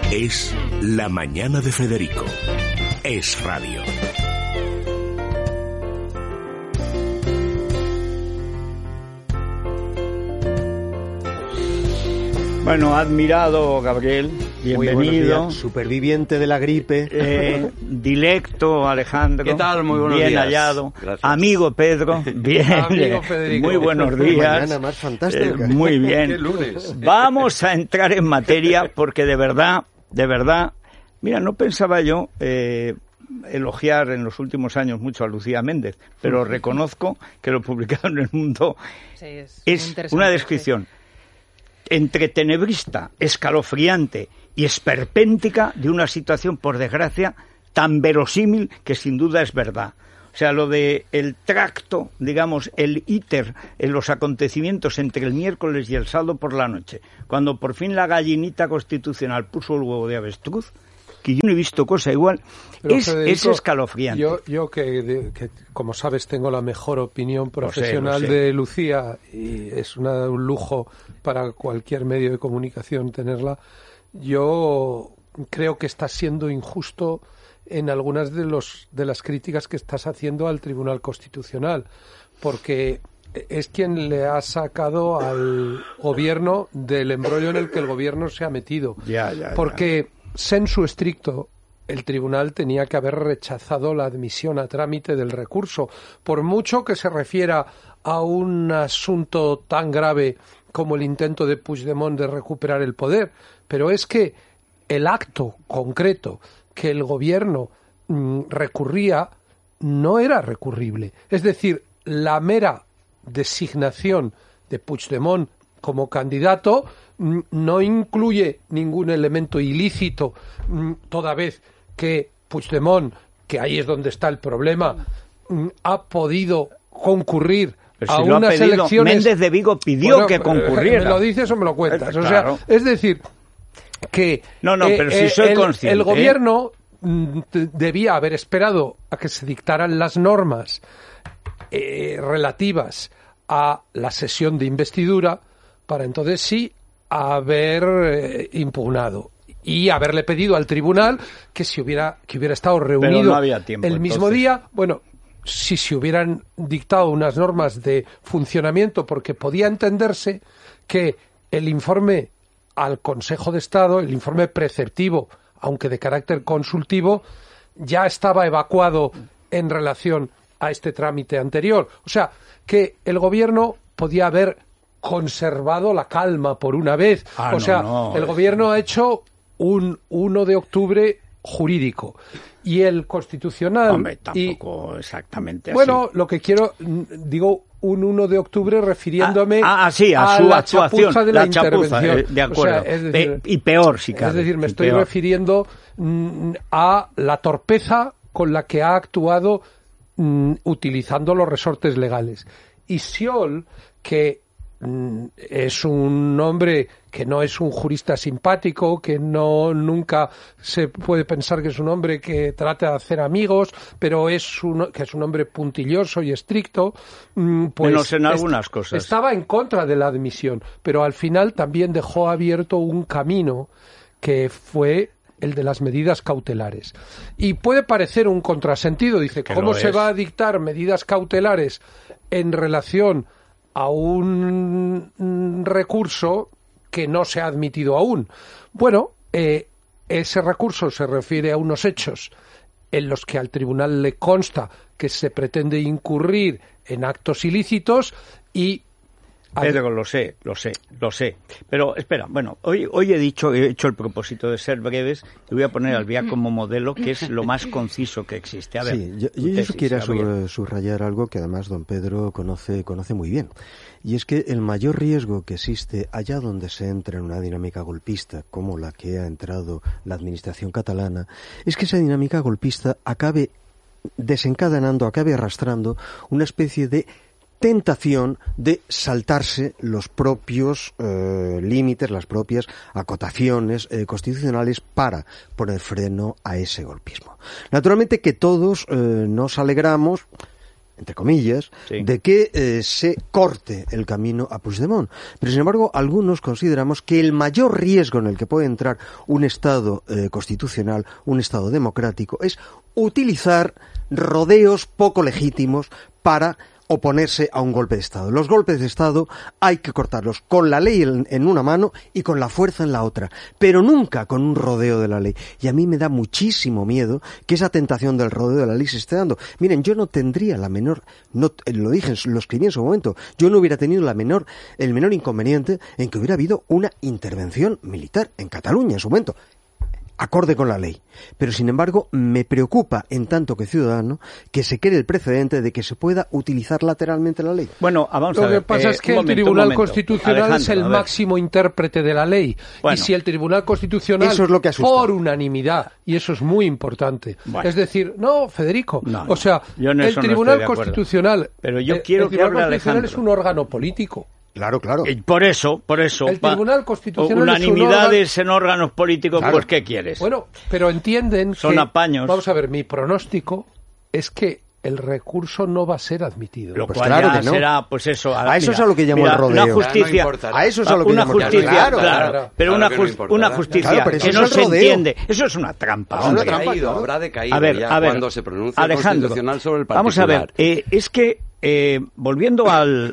Es La Mañana de Federico. Es radio. Bueno, admirado, Gabriel, bienvenido. Superviviente de la gripe. Dilecto, Alejandro. ¿Qué tal? Muy buenos bien días. Hallado. Gracias. Amigo Pedro, bien. Amigo Federico. Muy buenos días. Mañana más fantástica. Muy bien. ¿Qué lunes? Vamos a entrar en materia porque de verdad, mira, no pensaba yo elogiar en los últimos años mucho a Lucía Méndez, pero reconozco que lo publicado en El Mundo sí, es una descripción entretenebrista, escalofriante y esperpéntica de una situación, por desgracia, tan verosímil que sin duda es verdad. O sea, lo de el tracto, digamos, el íter en los acontecimientos entre el miércoles y el sábado por la noche, cuando por fin la gallinita constitucional puso el huevo de avestruz, que yo no he visto cosa igual, es escalofriante. Yo que, como sabes, tengo la mejor opinión profesional lo sé. de Lucía, y es un lujo para cualquier medio de comunicación tenerla. Yo creo que estás siendo injusto en algunas de las críticas que estás haciendo al Tribunal Constitucional, porque es quien le ha sacado al gobierno del embrollo en el que el gobierno se ha metido. Porque sensu stricto, el tribunal tenía que haber rechazado la admisión a trámite del recurso, por mucho que se refiera a un asunto tan grave como el intento de Puigdemont de recuperar el poder. Pero es que el acto concreto que el gobierno recurría no era recurrible. Es decir, la mera designación de Puigdemont como candidato no incluye ningún elemento ilícito, toda vez que Puigdemont, que ahí es donde está el problema, ha podido concurrir pero a si unas elecciones. Méndez de Vigo pidió que concurriera. ¿Me lo dices o me lo cuentas? Claro. O sea, es decir, que pero si soy consciente, el gobierno debía haber esperado a que se dictaran las normas relativas a la sesión de investidura para entonces sí haber impugnado y haberle pedido al tribunal que hubiera estado reunido no había tiempo, el mismo entonces. día. Bueno, si se hubieran dictado unas normas de funcionamiento, porque podía entenderse que el informe al Consejo de Estado, el informe preceptivo, aunque de carácter consultivo, ya estaba evacuado en relación a este trámite anterior. O sea, que el gobierno podía haber conservado la calma por una vez. El gobierno ha hecho un 1 de octubre jurídico y el constitucional. Hombre, tampoco exactamente así. Bueno, lo que quiero, digo un 1 de octubre refiriéndome sí, a su la actuación, chapuza de la intervención. De acuerdo. O sea, es decir, y peor, si cabe. Es decir, me estoy refiriendo a la torpeza con la que ha actuado utilizando los resortes legales. Y Sciol, que es un hombre que no es un jurista simpático, que nunca se puede pensar que es un hombre que trata de hacer amigos, pero que es un hombre puntilloso y estricto, pues menos en algunas cosas. Estaba en contra de la admisión, pero al final también dejó abierto un camino que fue el de las medidas cautelares. Y puede parecer un contrasentido, dice, ¿cómo se va a dictar medidas cautelares en relación a un recurso que no se ha admitido aún? Bueno, ese recurso se refiere a unos hechos en los que al tribunal le consta que se pretende incurrir en actos ilícitos y... Pedro, lo sé. Pero espera, bueno, hoy he hecho el propósito de ser breves y voy a poner al BIA como modelo, que es lo más conciso que existe. A ver, sí, yo quisiera subrayar algo que además don Pedro conoce muy bien. Y es que el mayor riesgo que existe allá donde se entra en una dinámica golpista, como la que ha entrado la administración catalana, es que esa dinámica golpista acabe arrastrando una especie de tentación de saltarse los propios límites, las propias acotaciones constitucionales para poner freno a ese golpismo. Naturalmente que todos nos alegramos entre comillas, de que se corte el camino a Puigdemont. Pero, sin embargo, algunos consideramos que el mayor riesgo en el que puede entrar un Estado constitucional, un Estado democrático, es utilizar rodeos poco legítimos para oponerse a un golpe de Estado. Los golpes de Estado hay que cortarlos con la ley en una mano y con la fuerza en la otra, pero nunca con un rodeo de la ley. Y a mí me da muchísimo miedo que esa tentación del rodeo de la ley se esté dando. Miren, yo no tendría la menor, lo dije, lo escribí en su momento, yo no hubiera tenido el menor inconveniente en que hubiera habido una intervención militar en Cataluña en su momento, acorde con la ley. Pero, sin embargo, me preocupa, en tanto que ciudadano, que se cree el precedente de que se pueda utilizar lateralmente la ley. Bueno, vamos a ver. Lo que pasa es que el Tribunal Constitucional Alejandro, es el máximo intérprete de la ley. Bueno, y si el Tribunal Constitucional, eso es lo que asusta, por unanimidad, y eso es muy importante, es decir, Federico, o sea, el Tribunal Constitucional, pero yo quiero que hable Alejandro. Es un órgano político. Claro. Por eso. El Tribunal Constitucional unanimidades en órganos políticos, claro. Pues ¿qué quieres? Bueno, pero entienden son apaños. Vamos a ver, mi pronóstico es que el recurso no va a ser admitido. Lo cual claro ya no será, pues eso. A eso es a lo que llamo el rodeo. Una justicia. A eso es a lo que llamo el rodeo. Claro. Pero una justicia que no se entiende. Eso es una trampa. Habrá decaído a ver, cuando se pronuncie el Constitucional sobre el particular. Vamos a ver, es que volviendo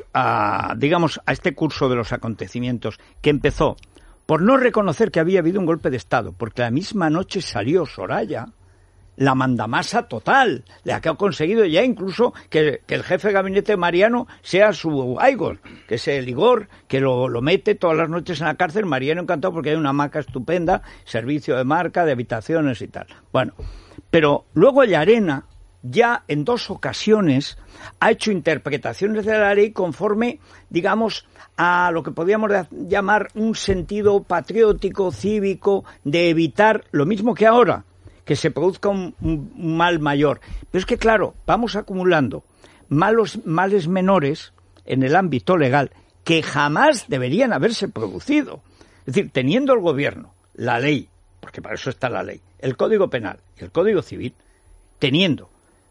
a este curso de los acontecimientos que empezó por no reconocer que había habido un golpe de Estado, porque la misma noche salió Soraya, la mandamasa total, la que ha conseguido ya incluso que el jefe de gabinete Mariano sea su Aigor, que es el Igor, que lo mete todas las noches en la cárcel. Mariano encantado porque hay una hamaca estupenda, servicio de marca, de habitaciones y tal. Bueno, pero luego Llarena ya en 2 ocasiones ha hecho interpretaciones de la ley conforme, digamos, a lo que podríamos llamar un sentido patriótico, cívico, de evitar lo mismo que ahora, que se produzca un mal mayor. Pero es que, claro, vamos acumulando males menores en el ámbito legal que jamás deberían haberse producido. Es decir, teniendo el gobierno, la ley, porque para eso está la ley, el Código Penal y el Código Civil, teniendo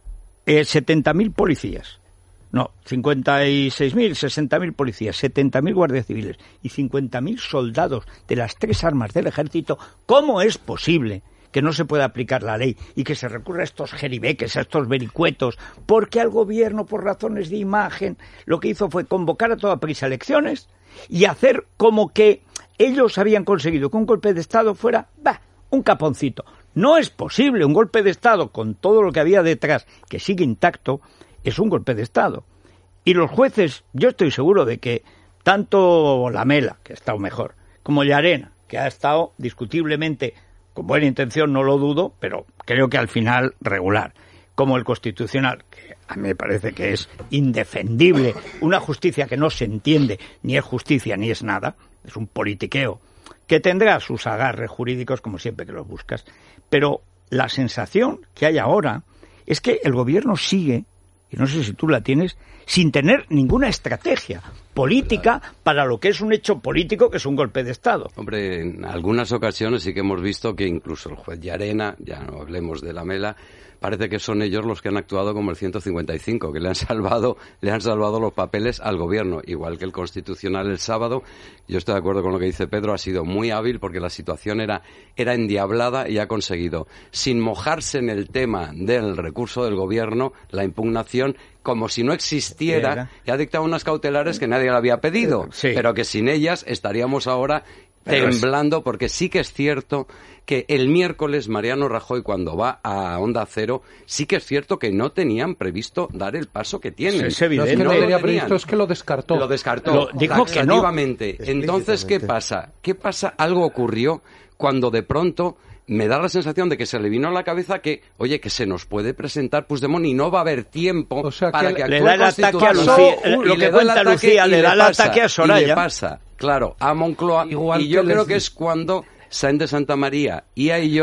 70.000 policías, no, 56.000, 60.000 policías, 70.000 guardias civiles y 50.000 soldados de las 3 armas del ejército, ¿cómo es posible que no se pueda aplicar la ley y que se recurra a estos jeribeques, a estos vericuetos? Porque al gobierno, por razones de imagen, lo que hizo fue convocar a toda prisa elecciones y hacer como que ellos habían conseguido que un golpe de Estado fuera un caponcito. No es posible. Un golpe de Estado, con todo lo que había detrás, que sigue intacto, es un golpe de Estado. Y los jueces, yo estoy seguro de que tanto Lamela, que ha estado mejor, como Llarena, que ha estado discutiblemente con buena intención, no lo dudo, pero creo que al final regular, como el Constitucional, que a mí me parece que es indefendible, una justicia que no se entiende, ni es justicia ni es nada, es un politiqueo, que tendrá sus agarres jurídicos como siempre que los buscas, pero la sensación que hay ahora es que el gobierno sigue, y no sé si tú la tienes, sin tener ninguna estrategia política para lo que es un hecho político, que es un golpe de Estado. Hombre, en algunas ocasiones sí que hemos visto que incluso el juez Llarena, ya no hablemos de Lamela, parece que son ellos los que han actuado como el 155, que le han salvado los papeles al gobierno, igual que el Constitucional el sábado. Yo estoy de acuerdo con lo que dice Pedro, ha sido muy hábil porque la situación era endiablada y ha conseguido, sin mojarse en el tema del recurso del gobierno, la impugnación, como si no existiera, y ha dictado unas cautelares que nadie le había pedido, pero que sin ellas estaríamos ahora temblando, porque sí que es cierto que el miércoles Mariano Rajoy, cuando va a Onda Cero, sí que es cierto que no tenían previsto dar el paso que tienen. Es evidente. No es que no tenía previsto, es que lo descartó. Lo descartó. Dijo que no. Entonces, ¿qué pasa? Algo ocurrió cuando de pronto me da la sensación de que se le vino a la cabeza que, oye, que se nos puede presentar Puigdemont y no va a haber tiempo para que actúe le da el ataque a Lucía. Lo que cuenta Lucía, le da el ataque a Soraya. Y le pasa, claro, a Moncloa. Igual y yo creo que es cuando Sáenz de Santa María y Ayllón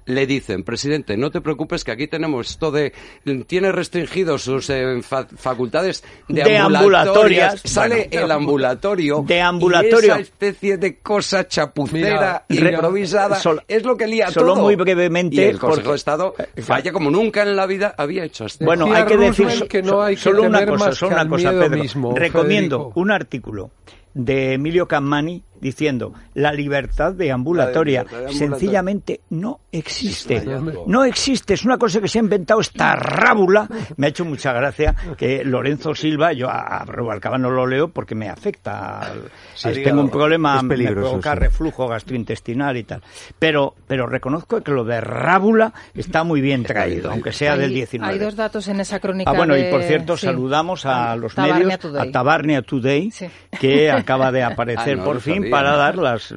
le dicen, presidente, no te preocupes que aquí tenemos esto de... Tiene restringidos sus facultades de ambulatorias. Sale el ambulatorio. De ambulatorio. Y esa especie de cosa chapucera, improvisada, es lo que lía solo todo. Muy brevemente. Y el Consejo de Estado falla como nunca en la vida había hecho esto. Bueno, hay que decir que no hay que solo una cosa, Pedro. Mismo, recomiendo Federico. Un artículo de Emilio Cammani diciendo la libertad de ambulatoria sencillamente no existe. No existe, es una cosa que se ha inventado esta rábula. Me ha hecho mucha gracia que Lorenzo Silva, yo a Rubalcaba no lo leo porque me afecta. Tengo un problema, me provoca reflujo gastrointestinal y tal. Pero reconozco que lo de rábula está muy bien traído, aunque sea del 19. Hay dos datos en esa crónica. Y por cierto, saludamos a los medios, a Tabarnia Today, que acaba de aparecer por fin para dar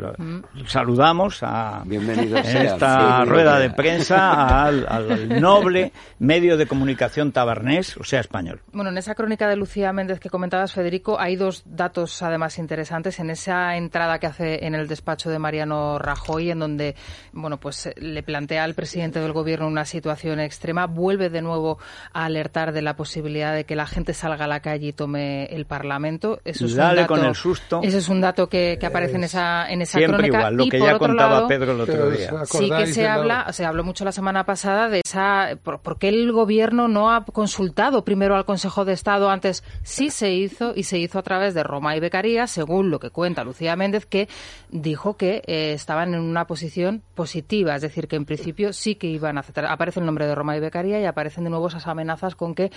saludamos en esta rueda de prensa al noble medio de comunicación tabarnés, o sea, español. Bueno, en esa crónica de Lucía Méndez que comentabas, Federico, hay dos datos además interesantes en esa entrada que hace en el despacho de Mariano Rajoy, en donde, bueno, pues le plantea al presidente del gobierno una situación extrema, vuelve de nuevo a alertar de la posibilidad de que la gente salga a la calle y tome el Parlamento. Eso es un dato, con el susto. Ese es un dato que aparece en esa siempre crónica. Igual, lo que ya contaba Pedro el otro día. Sí que se habló mucho la semana pasada de por qué el gobierno no ha consultado primero al Consejo de Estado antes. Sí se hizo, y se hizo a través de Roma y Beccaria, según lo que cuenta Lucía Méndez, que dijo que estaban en una posición positiva, es decir, que en principio sí que iban a aceptar. Aparece el nombre de Roma y Beccaria y aparecen de nuevo esas amenazas con que...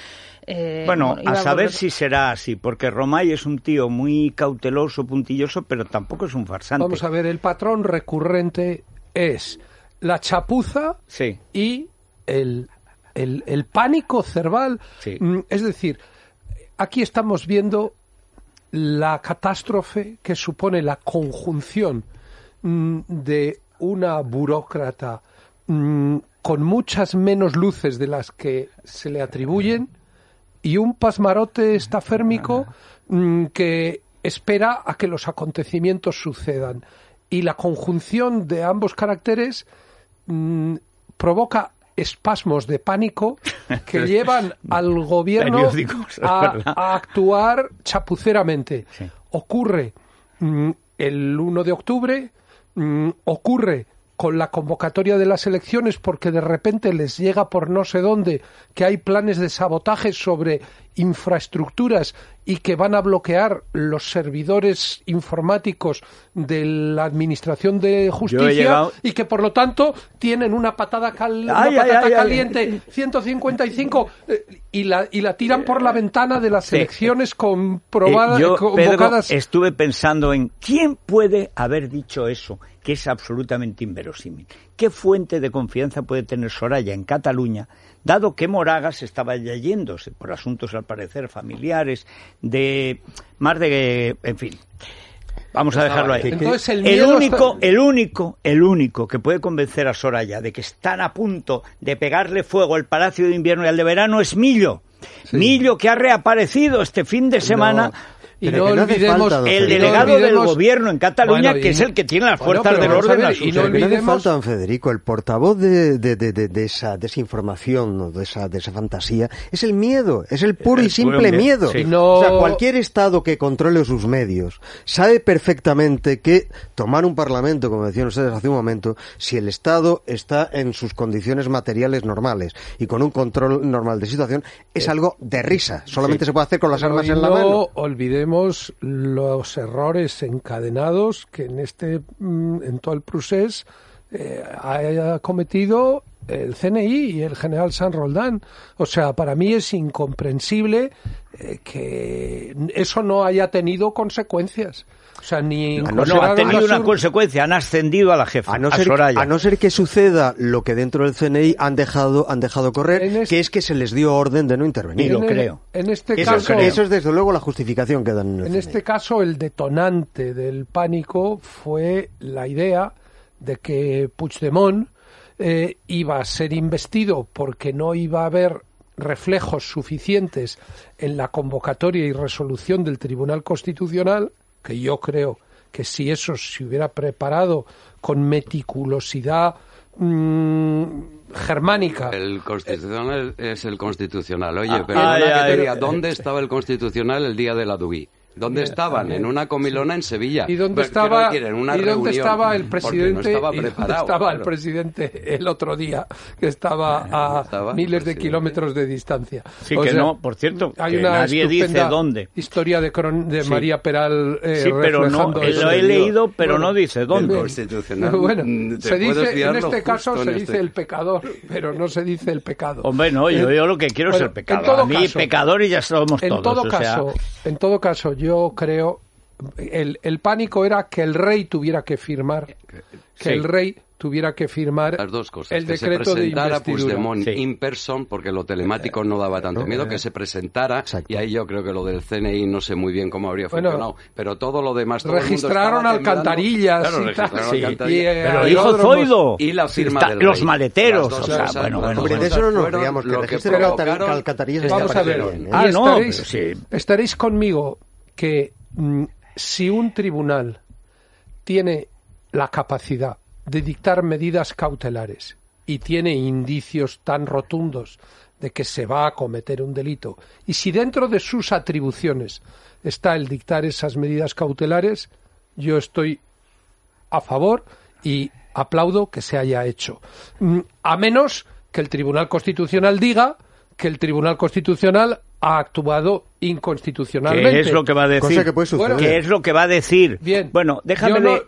a saber si será así, porque Romay es un tío muy cauteloso, puntilloso, pero tampoco es un farsante. Vamos a ver, el patrón recurrente es la chapuza y el pánico cerval. Sí. Es decir, aquí estamos viendo la catástrofe que supone la conjunción de una burócrata con muchas menos luces de las que se le atribuyen y un pasmarote estaférmico que espera a que los acontecimientos sucedan. Y la conjunción de ambos caracteres provoca espasmos de pánico que llevan al gobierno a actuar chapuceramente. Sí. Ocurre el 1 de octubre, ocurre con la convocatoria de las elecciones porque de repente les llega por no sé dónde que hay planes de sabotaje sobre infraestructuras y que van a bloquear los servidores informáticos de la Administración de Justicia y que por lo tanto tienen una patata caliente 155 y la tiran por la ventana de las elecciones convocadas. Pedro, estuve pensando en quién puede haber dicho eso, que es absolutamente inverosímil. ¿Qué fuente de confianza puede tener Soraya en Cataluña, dado que Moragas estaba ya yéndose por asuntos, al parecer, familiares, en fin? Vamos a dejarlo ahí. Entonces, el único que puede convencer a Soraya de que están a punto de pegarle fuego al Palacio de Invierno y al de Verano es Millo. Sí. Millo, que ha reaparecido este fin de semana... Y no olvidemos el delegado del gobierno en Cataluña, que es el que tiene las fuerzas del orden a su servicio. No hace falta, don Federico, el portavoz de esa desinformación, de esa fantasía, es el miedo, es el puro y simple miedo. Sí. O sea, cualquier Estado que controle sus medios sabe perfectamente que tomar un Parlamento, como decían ustedes hace un momento, si el Estado está en sus condiciones materiales normales y con un control normal de situación, es algo de risa. Solamente se puede hacer con las armas en la mano. No olvidemos los errores encadenados que en todo el procés haya cometido el CNI y el general San Roldán. O sea, para mí es incomprensible que eso no haya tenido consecuencias. O sea, no ha tenido una consecuencia, han ascendido a la jefa, a Soraya. A no ser que suceda lo que dentro del CNI han dejado correr, que es que se les dio orden de no intervenir. Lo creo. En este caso, eso es desde luego la justificación que dan en el CNI. Este caso, el detonante del pánico fue la idea de que Puigdemont iba a ser investido porque no iba a haber reflejos suficientes en la convocatoria y resolución del Tribunal Constitucional, que yo creo que si eso se hubiera preparado con meticulosidad germánica. El constitucional es el constitucional. Oye, perdona que te diga, ¿dónde estaba el constitucional el día de la Dugui? ¿Dónde estaban? En una comilona en Sevilla. ¿Y dónde estaba, en una ¿y dónde estaba el presidente? No estaba preparado, estaba el presidente el otro día, que estaba a miles de kilómetros de distancia? Sí, o que sea, no, por cierto, hay que una nadie dice dónde. Historia de María Peral sí, pero no, lo he leído, pero no dice dónde. Constitucional. Bueno, se dice, en este caso se dice el pecador, pero no se dice el pecado. Hombre, no, yo lo que quiero es el pecado. A mí, pecadores ya somos todos. En todo caso, yo creo el pánico era que el rey tuviera que firmar el rey tuviera que firmar las dos cosas, el decreto de investidura. Puigdemont in person, porque lo telemático no daba tanto miedo, que se presentara. Exacto. Y ahí yo creo que lo del CNI no sé muy bien cómo habría funcionado, pero todo lo demás registraron alcantarillas, claro, registraron alcantarillas, pero hijo Zoido y la firma del los maleteros, o sea, bueno, de eso no nos digamos que registren alcantarillas. Vamos a ver, estaréis conmigo que si un tribunal tiene la capacidad de dictar medidas cautelares y tiene indicios tan rotundos de que se va a cometer un delito, y si dentro de sus atribuciones está el dictar esas medidas cautelares, yo estoy a favor y aplaudo que se haya hecho. A menos que el Tribunal Constitucional diga que el Tribunal Constitucional ha actuado inconstitucionalmente. ¿Qué es lo que va a decir? Cosa que puede suceder. ¿Qué es lo que va a decir? Bien. Bueno, déjame...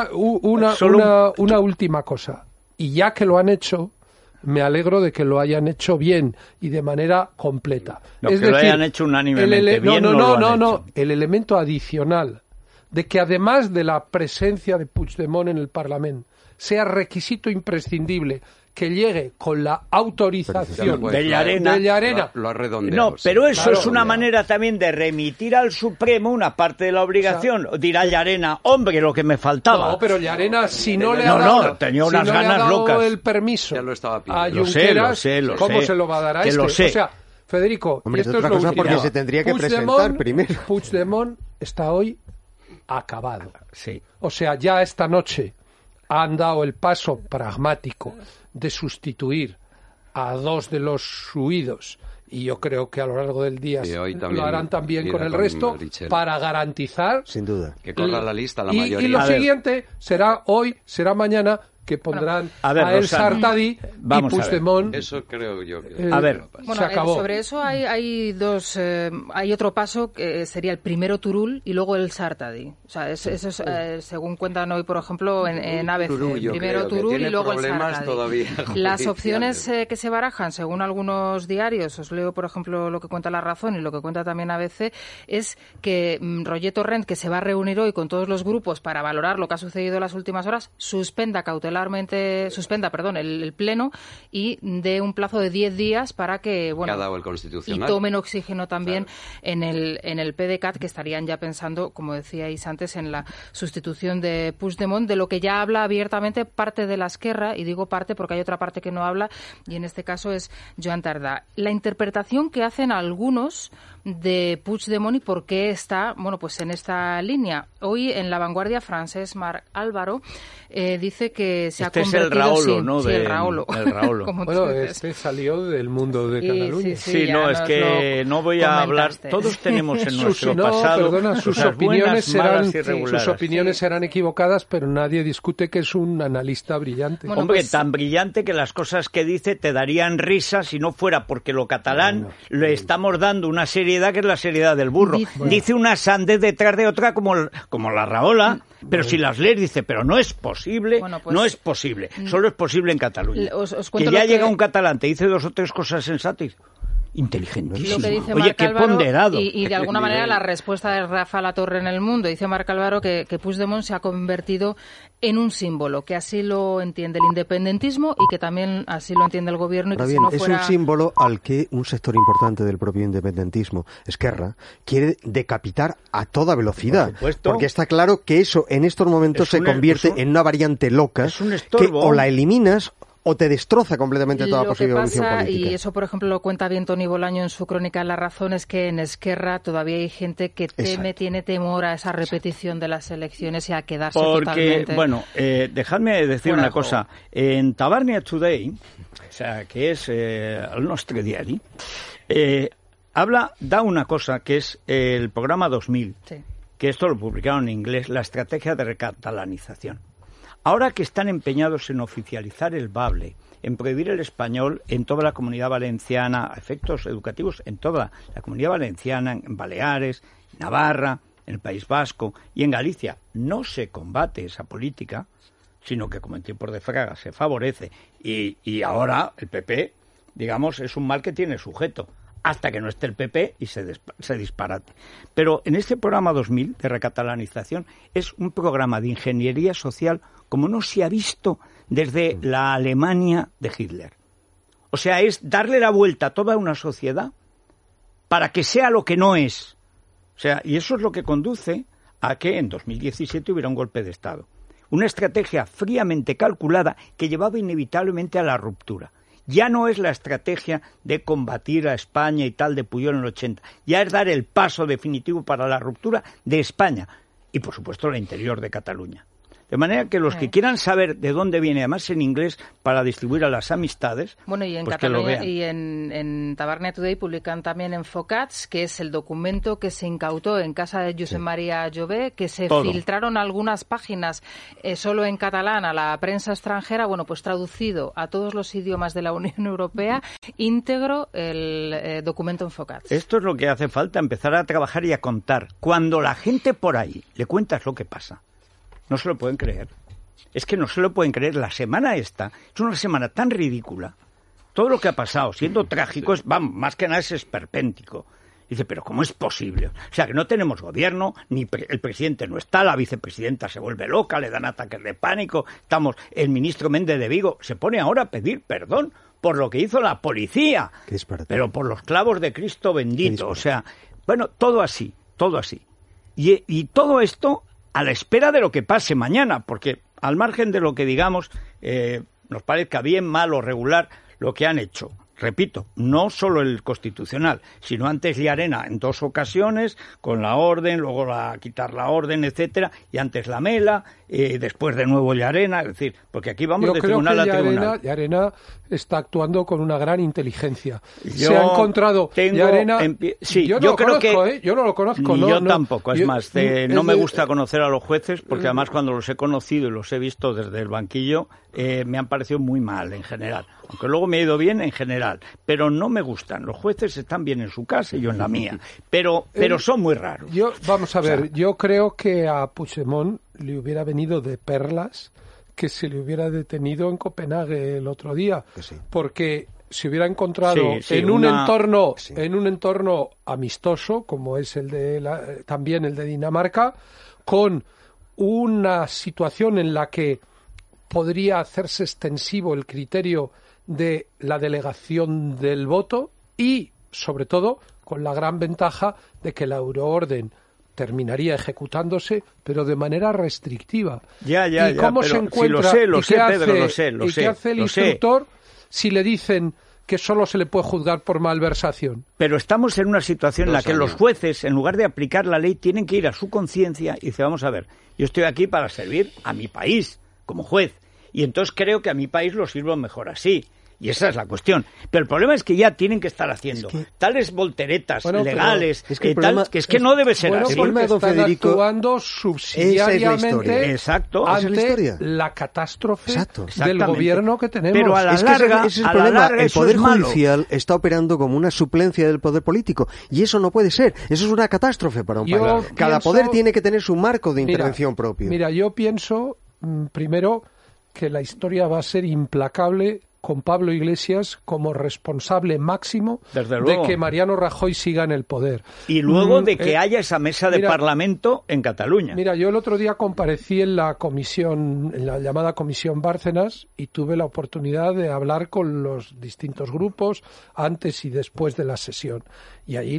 Una última cosa. Y ya que lo han hecho, me alegro de que lo hayan hecho bien y de manera completa. Es decir, lo hayan hecho unánimemente bien, no. El elemento adicional de que además de la presencia de Puigdemont en el Parlamento, sea requisito imprescindible que llegue con la autorización de Llarena. Lo ha redondeado. No, pero eso es una manera también de remitir al Supremo una parte de la obligación. O sea, dirá Llarena, hombre, lo que me faltaba. No, pero Llarena, si no le ha dado, tenía unas ganas locas. El permiso ya lo estaba a Junqueras, ¿cómo se lo va a dar a este? O sea, Federico, hombre, esto es otra cosa porque se tendría que presentar primero. Puigdemont está hoy acabado. Sí. O sea, ya esta noche han dado el paso pragmático de sustituir a dos de los huidos, y yo creo que a lo largo del día lo harán también con el resto, para garantizar sin duda que corra la lista la mayoría. Y lo siguiente será hoy, será mañana, que pondrán a El Sartadi y Puigdemont. Eso creo yo. Se acabó. Sobre eso hay otro paso que sería el primero Turul y luego El Sartadi. O sea, eso es, según cuentan hoy, por ejemplo, en ABC. Primero Turul y luego El Sartadi. Las opciones que se barajan, según algunos diarios, os leo, por ejemplo, lo que cuenta La Razón y lo que cuenta también ABC, es que Roger Torrent, que se va a reunir hoy con todos los grupos para valorar lo que ha sucedido en las últimas horas, suspenda el pleno y dé un plazo de 10 días para que ha dado el Constitucional. Y tomen oxígeno también en el PDeCAT, que estarían ya pensando, como decíais antes, en la sustitución de Puigdemont, de lo que ya habla abiertamente parte de la Esquerra, y digo parte porque hay otra parte que no habla, y en este caso es Joan Tardà. La interpretación que hacen algunos de Puigdemont y por qué está, pues en esta línea. Hoy en La Vanguardia, Francesc Marc Álvaro dice que se ha convertido... Es el Raolo, ¿no? Sí, el Raolo. Bueno, salió del mundo de Cataluña. Sí, es que no voy a hablar... Todos tenemos en nuestro pasado sus opiniones serán equivocadas, pero nadie discute que es un analista brillante. Tan brillante que las cosas que dice te darían risa si no fuera porque lo catalán le estamos dando una seriedad que es la seriedad del burro. Dice una sandez detrás de otra como la Rahola, pero si las lees dice, pero no es posible, no es posible, solo es posible en Cataluña. Que ya llega un catalán, te dice 2 o 3 cosas sensatas. Inteligentísimo. Lo que dice Oye, qué Álvaro, ponderado. Y de alguna manera la respuesta de Rafa Latorre en El Mundo. Dice Marc Álvaro que Puigdemont se ha convertido en un símbolo, que así lo entiende el independentismo y que también así lo entiende el gobierno. Es un símbolo al que un sector importante del propio independentismo, Esquerra, quiere decapitar a toda velocidad. Porque está claro que eso en estos momentos se convierte en una variante loca que o la eliminas o te destroza completamente toda posible evolución política. Y eso, por ejemplo, lo cuenta bien Toni Bolaño en su crónica La Razón, es que en Esquerra todavía hay gente que tiene temor a esa repetición de las elecciones y a quedarse totalmente... Bueno, dejadme decir una cosa. En Tabarnia Today, o sea, que es el nostre diari, da una cosa que es el programa 2000, que esto lo publicaron en inglés, la estrategia de recatalanización. Ahora que están empeñados en oficializar el bable, en prohibir el español en toda la Comunidad Valenciana, a efectos educativos en toda la Comunidad Valenciana, en Baleares, Navarra, en el País Vasco y en Galicia, no se combate esa política, sino que como en tiempos de Fraga se favorece. Y ahora el PP, digamos, es un mal que tiene sujeto, hasta que no esté el PP y se disparate. Pero en este programa 2000 de recatalanización es un programa de ingeniería social como no se ha visto desde la Alemania de Hitler. O sea, es darle la vuelta a toda una sociedad para que sea lo que no es. O sea, y eso es lo que conduce a que en 2017 hubiera un golpe de Estado. Una estrategia fríamente calculada que llevaba inevitablemente a la ruptura. Ya no es la estrategia de combatir a España y tal de Pujol en el 80. Ya es dar el paso definitivo para la ruptura de España y, por supuesto, el interior de Cataluña. De manera que los que quieran saber de dónde viene, además en inglés, para distribuir a las amistades, bueno, y en pues Cataluña que lo vean. Y en Tabarnia Today publican también Enfocats, que es el documento que se incautó en casa de Josep María Jové, que se filtraron algunas páginas solo en catalán a la prensa extranjera, bueno, pues traducido a todos los idiomas de la Unión Europea, íntegro el documento Enfocats. Esto es lo que hace falta, empezar a trabajar y a contar. Cuando la gente por ahí le cuentas lo que pasa, no se lo pueden creer. Es que no se lo pueden creer. La semana esta es una semana tan ridícula. Todo lo que ha pasado, siendo trágico, más que nada es esperpéntico. Dice, pero ¿cómo es posible? O sea, que no tenemos gobierno, ni el presidente no está, la vicepresidenta se vuelve loca, le dan ataques de pánico, el ministro Méndez de Vigo se pone ahora a pedir perdón por lo que hizo la policía, pero por los clavos de Cristo bendito. O sea, bueno, todo así. Y todo esto a la espera de lo que pase mañana, porque al margen de lo que digamos, nos parezca bien, mal o regular lo que han hecho. Repito, no solo el Constitucional, sino antes Llarena en 2 ocasiones, con la orden, luego quitar la orden, etcétera, y antes la Mela, después de nuevo Llarena, es decir, porque aquí vamos de tribunal a tribunal. Llarena está actuando con una gran inteligencia. Se ha encontrado Llarena... yo no creo conozco, que... yo no lo conozco. Yo tampoco, es más, no me gusta conocer a los jueces, porque además cuando los he conocido y los he visto desde el banquillo, me han parecido muy mal en general. Aunque luego me ha ido bien en general, pero no me gustan. Los jueces están bien en su casa y yo en la mía, pero son muy raros. Vamos a ver, yo creo que a Puigdemont le hubiera venido de perlas que se le hubiera detenido en Copenhague el otro día, porque se hubiera encontrado en un entorno amistoso, como es también el de Dinamarca, con una situación en la que podría hacerse extensivo el criterio de la delegación del voto y, sobre todo, con la gran ventaja de que la euroorden terminaría ejecutándose, pero de manera restrictiva. ¿Y cómo se encuentra? ¿Qué hace el instructor si le dicen que solo se le puede juzgar por malversación? Pero estamos en una situación en la que los jueces, en lugar de aplicar la ley, tienen que ir a su conciencia y decir, vamos a ver, yo estoy aquí para servir a mi país como juez, y entonces creo que a mi país lo sirvo mejor así. Y esa es la cuestión. Pero el problema es que ya tienen que estar haciendo tales volteretas legales, que es que no debe ser así. Porque están actuando subsidiariamente ante la catástrofe del gobierno que tenemos. Pero a la larga, ese es el problema. El Poder Judicial está operando como una suplencia del Poder Político. Y eso no puede ser. Eso es una catástrofe para un país. Cada poder tiene que tener su marco de intervención propio. Mira, yo pienso, primero, que la historia va a ser implacable con Pablo Iglesias como responsable máximo de que Mariano Rajoy siga en el poder. Y luego de que haya esa mesa de Parlamento en Cataluña. Mira, yo el otro día comparecí en la comisión, en la llamada Comisión Bárcenas, y tuve la oportunidad de hablar con los distintos grupos antes y después de la sesión. Y allí,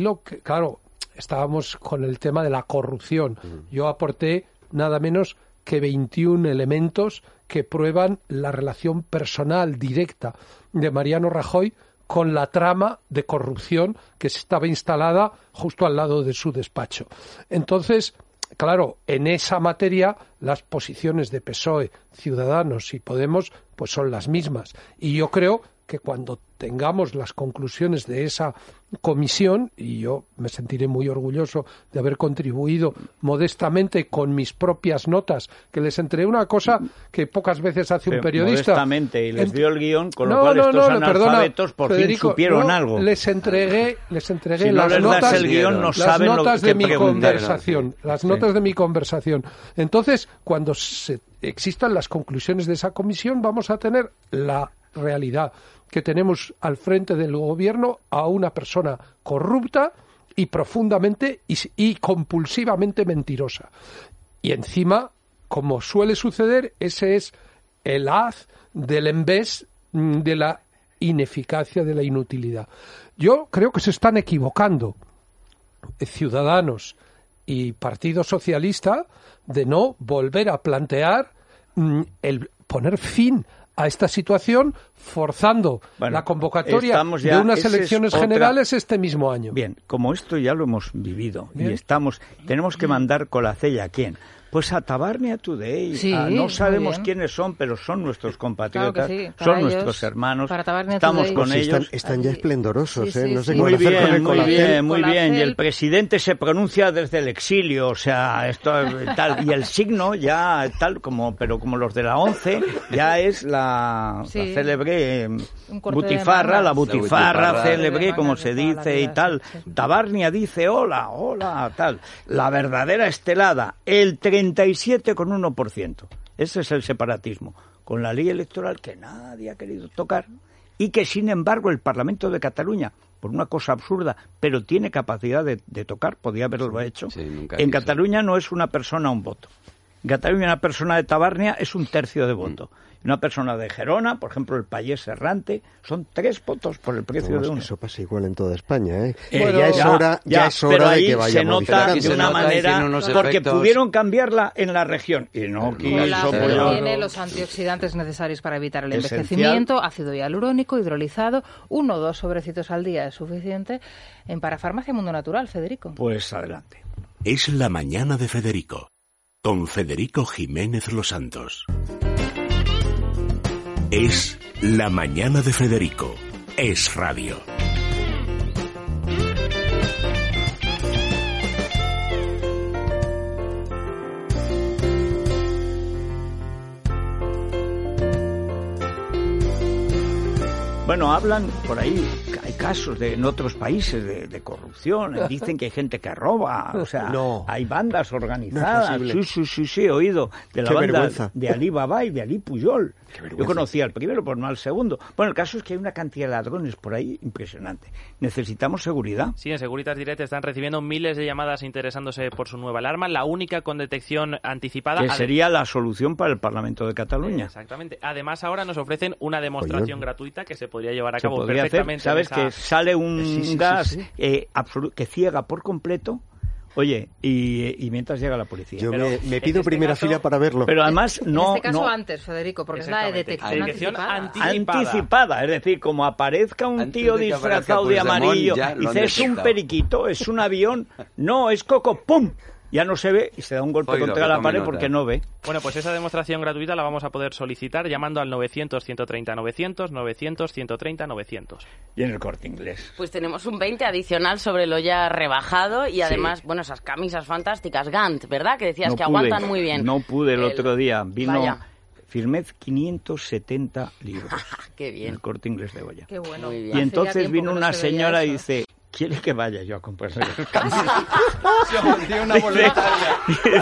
estábamos con el tema de la corrupción. Yo aporté nada menos que 21 elementos que prueban la relación personal directa de Mariano Rajoy con la trama de corrupción que estaba instalada justo al lado de su despacho. Entonces, claro, en esa materia las posiciones de PSOE, Ciudadanos y Podemos pues son las mismas. Y yo creo que cuando tengamos las conclusiones de esa comisión, y yo me sentiré muy orgulloso de haber contribuido modestamente con mis propias notas, que les entregué una cosa que pocas veces hace un periodista. Modestamente, y les dio el guión, con lo cual estos analfabetos por fin supieron algo. Les entregué si las no les notas, das el guión, no saben las notas lo que de mi preguntar. conversación, las notas de mi conversación. Entonces, cuando existan las conclusiones de esa comisión, vamos a tener la realidad que tenemos al frente del gobierno a una persona corrupta y profundamente y compulsivamente mentirosa. Y encima, como suele suceder, ese es el haz del embés de la ineficacia, de la inutilidad. Yo creo que se están equivocando Ciudadanos y Partido Socialista de no volver a plantear el poner fin a esta situación, forzando la convocatoria de unas elecciones generales este mismo año. Bien, como esto ya lo hemos vivido, Bien. y tenemos que mandar Colacella, ¿a quién? Pues a Tabarnia Today. Sí, no sabemos bien. quiénes son, pero son nuestros compatriotas, Claro que sí, son ellos, nuestros hermanos, para Tabarnia estamos Today. con Pues ellos. están ya esplendorosos, Sí, sí, no sé sí. qué van a hacer con el Muy Colacel. bien, muy bien. Y Colacel. el presidente se pronuncia desde el exilio, o sea, esto tal. Y el signo ya tal pero como los de la 11, ya es la célebre butifarra, la butifarra célebre, como se dice y tal. Tabarnia dice hola, tal. La verdadera estelada, el 37,1%. Ese es el separatismo. Con la ley electoral que nadie ha querido tocar y que, sin embargo, el Parlamento de Cataluña, por una cosa absurda, pero tiene capacidad de tocar, podía haberlo hecho. Sí, en Cataluña no es una persona un voto. En Cataluña una persona de Tabarnia es un tercio de voto. Una persona de Gerona, por ejemplo, el Pallés Errante, son 3 votos por el precio de uno. Eso pasa igual en toda España, ¿eh? Bueno, ya es hora pero de ahí que vaya se nota modificando. de una manera, porque efectos. pudieron cambiarla en la región y no quiso. Tiene los antioxidantes necesarios para evitar el envejecimiento, ácido hialurónico, hidrolizado, 1 o 2 sobrecitos al día es suficiente. En Parafarmacia Mundo Natural, Federico. Pues adelante. Es la mañana de Federico, con Federico Jiménez Los Santos. Es la mañana de Federico. Es radio. Bueno, hablan por ahí, hay casos en otros países de corrupción, dicen que hay gente que roba, o sea, hay bandas organizadas. No es sí, he oído de la Qué banda vergüenza. de Ali Baba y de Ali Pujol. Yo conocía al primero, pero no al segundo. Bueno, el caso es que hay una cantidad de ladrones por ahí impresionante. Necesitamos seguridad. Sí, en Securitas Direct están recibiendo miles de llamadas interesándose por su nueva alarma, la única con detección anticipada. Que sería la solución para el Parlamento de Cataluña. Exactamente. Además, ahora nos ofrecen una demostración gratuita que se podría llevar a Se cabo podría hacer, perfectamente. ¿sabes? Que sale un gas sí. que ciega por completo. Oye, y mientras llega la policía. Yo Pero me en pido este primera caso- fila para verlo. Pero además no... en este caso no antes, Federico, porque es la de Exactamente. detección Detección anticipada. anticipada, es decir, como aparezca un Antes tío de que aparezca disfrazado de Puigdemont, amarillo, ya lo han dice, es un detectado". periquito, es un avión, no, es Coco, ¡pum! Ya no se ve y se da un golpe Oído, contra que la tome pared nota. porque no ve. Bueno, pues esa demostración gratuita la vamos a poder solicitar llamando al 900-130-900, 900-130-900. Y en el Corte Inglés. Pues tenemos un 20 adicional sobre lo ya rebajado y además, bueno, esas camisas fantásticas, Gant, ¿verdad? Que decías No que pude, aguantan muy bien. No pude el otro día. Vino, Vaya. firmé 570 libros. Qué En bien. el Corte Inglés de Goya. Qué bueno. Muy bien. Y Hace ya entonces tiempo vino que no una se veía señora y eso. dice, ¿quiere que vaya yo a comprarle las camisas? Una voluntaria.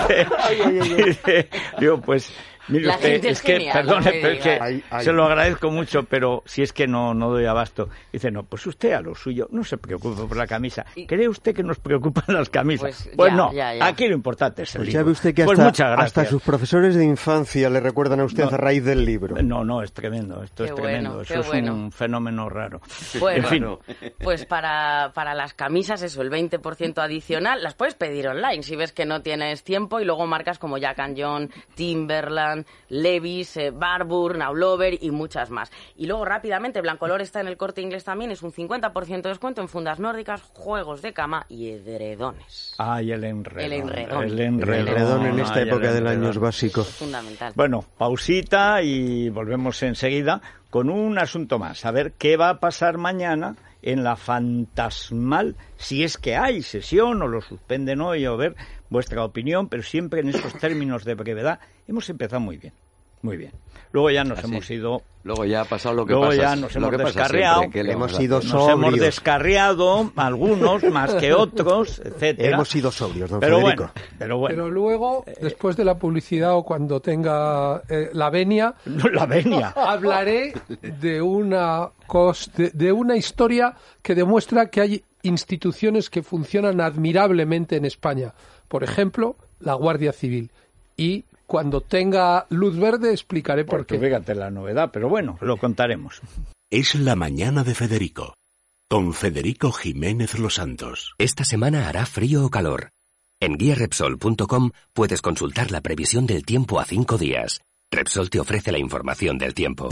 Dice, digo, pues, mire La usted, gente es es que, genial, perdone, no me pero es que diga. Ay. se lo agradezco mucho, pero si es que no doy abasto. Dice, no, pues usted a lo suyo, no se preocupe por la camisa. ¿Cree usted que nos preocupan las camisas? Pues ya, no, ya. aquí lo importante es el Pues libro. ya ve usted que Pues muchas gracias. hasta sus profesores de infancia le recuerdan a usted No. a raíz del libro. No, es tremendo, esto Qué es tremendo. bueno, Eso qué es bueno. un fenómeno raro. Bueno, en fin, pues para las camisas eso, el 20% adicional, las puedes pedir online si ves que no tienes tiempo y luego marcas como Jack & John, Timberland, Jordan, Levi's, Barbour, Naulover y muchas más. Y luego rápidamente, Blancolor está en el Corte Inglés también, es un 50% de descuento en fundas nórdicas, juegos de cama y edredones. Ay, el enredón. El enredón en esta época del año es básico. Fundamental. Bueno, pausita y volvemos enseguida con un asunto más. A ver qué va a pasar mañana en la fantasmal, si es que hay sesión o lo suspenden hoy, o ver vuestra opinión, pero siempre en esos términos de brevedad. Hemos empezado muy bien, muy bien. Luego ya nos hemos ido... Luego ya ha pasado lo que luego pasa. ya nos hemos descarriado. Nos hemos descarriado, algunos más que otros, etcétera. Hemos sido sobrios, don Federico. Pero bueno. Pero luego, después de la publicidad o cuando tenga la venia, hablaré de una historia que demuestra que hay instituciones que funcionan admirablemente en España. Por ejemplo, la Guardia Civil. Y cuando tenga luz verde explicaré por qué. Fíjate la novedad, pero bueno, lo contaremos. Es la mañana de Federico, con Federico Jiménez Los Santos. Esta semana hará frío o calor. En guiarepsol.com puedes consultar la previsión del tiempo a 5 días. Repsol te ofrece la información del tiempo.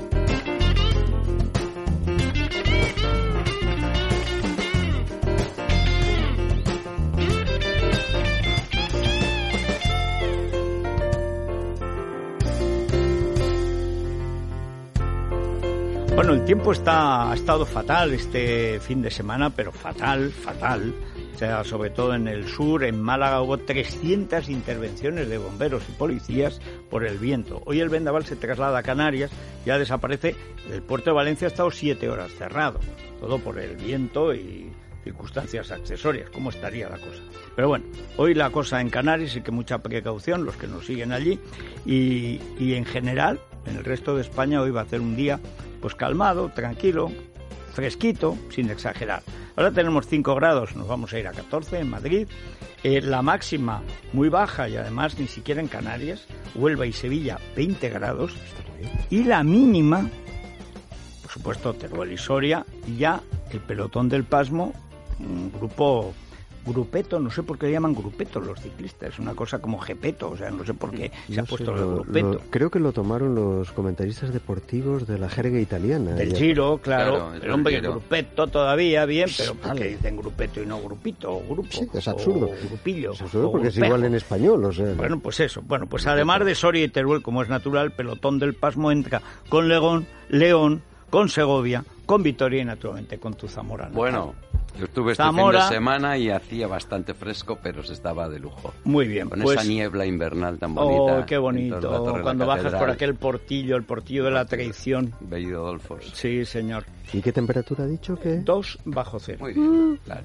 Bueno, el tiempo ha estado fatal este fin de semana, pero fatal. O sea, sobre todo en el sur, en Málaga, hubo 300 intervenciones de bomberos y policías por el viento. Hoy el vendaval se traslada a Canarias, ya desaparece. El puerto de Valencia ha estado 7 horas cerrado, todo por el viento y circunstancias accesorias. ¿Cómo estaría la cosa? Pero bueno, hoy la cosa en Canarias y que mucha precaución, los que nos siguen allí, y en general, en el resto de España, hoy va a ser un día pues calmado, tranquilo, fresquito, sin exagerar. Ahora tenemos 5 grados, nos vamos a ir a 14 en Madrid. La máxima muy baja y además ni siquiera en Canarias, Huelva y Sevilla 20 grados. Y la mínima, por supuesto, Teruel y Soria, y ya el pelotón del pasmo, un grupeto, no sé por qué le llaman grupeto los ciclistas, es una cosa como gepeto, o sea, no sé por qué se ha puesto el grupeto. Creo que lo tomaron los comentaristas deportivos de la jerga italiana. Del Giro, claro pero hombre, el grupeto todavía bien, pero porque dicen grupeto y no grupito, o grupo, sí, es absurdo. O grupillo. Es absurdo porque es igual en español, o sea. Bueno, pues eso. Bueno, pues además de Soria y Teruel, como es natural, el pelotón del pasmo entra con León, con Segovia, con Vitoria y naturalmente con tu Zamora. Bueno, yo estuve este Zamora, fin de semana y hacía bastante fresco, pero se estaba de lujo. Muy bien. Con pues, esa niebla invernal tan bonita. Oh, qué bonito. Cuando bajas por aquel portillo, el portillo de la traición. Bello Dolfos. Sí, señor. ¿Y qué temperatura ha dicho que? 2 bajo cero. Muy bien, claro.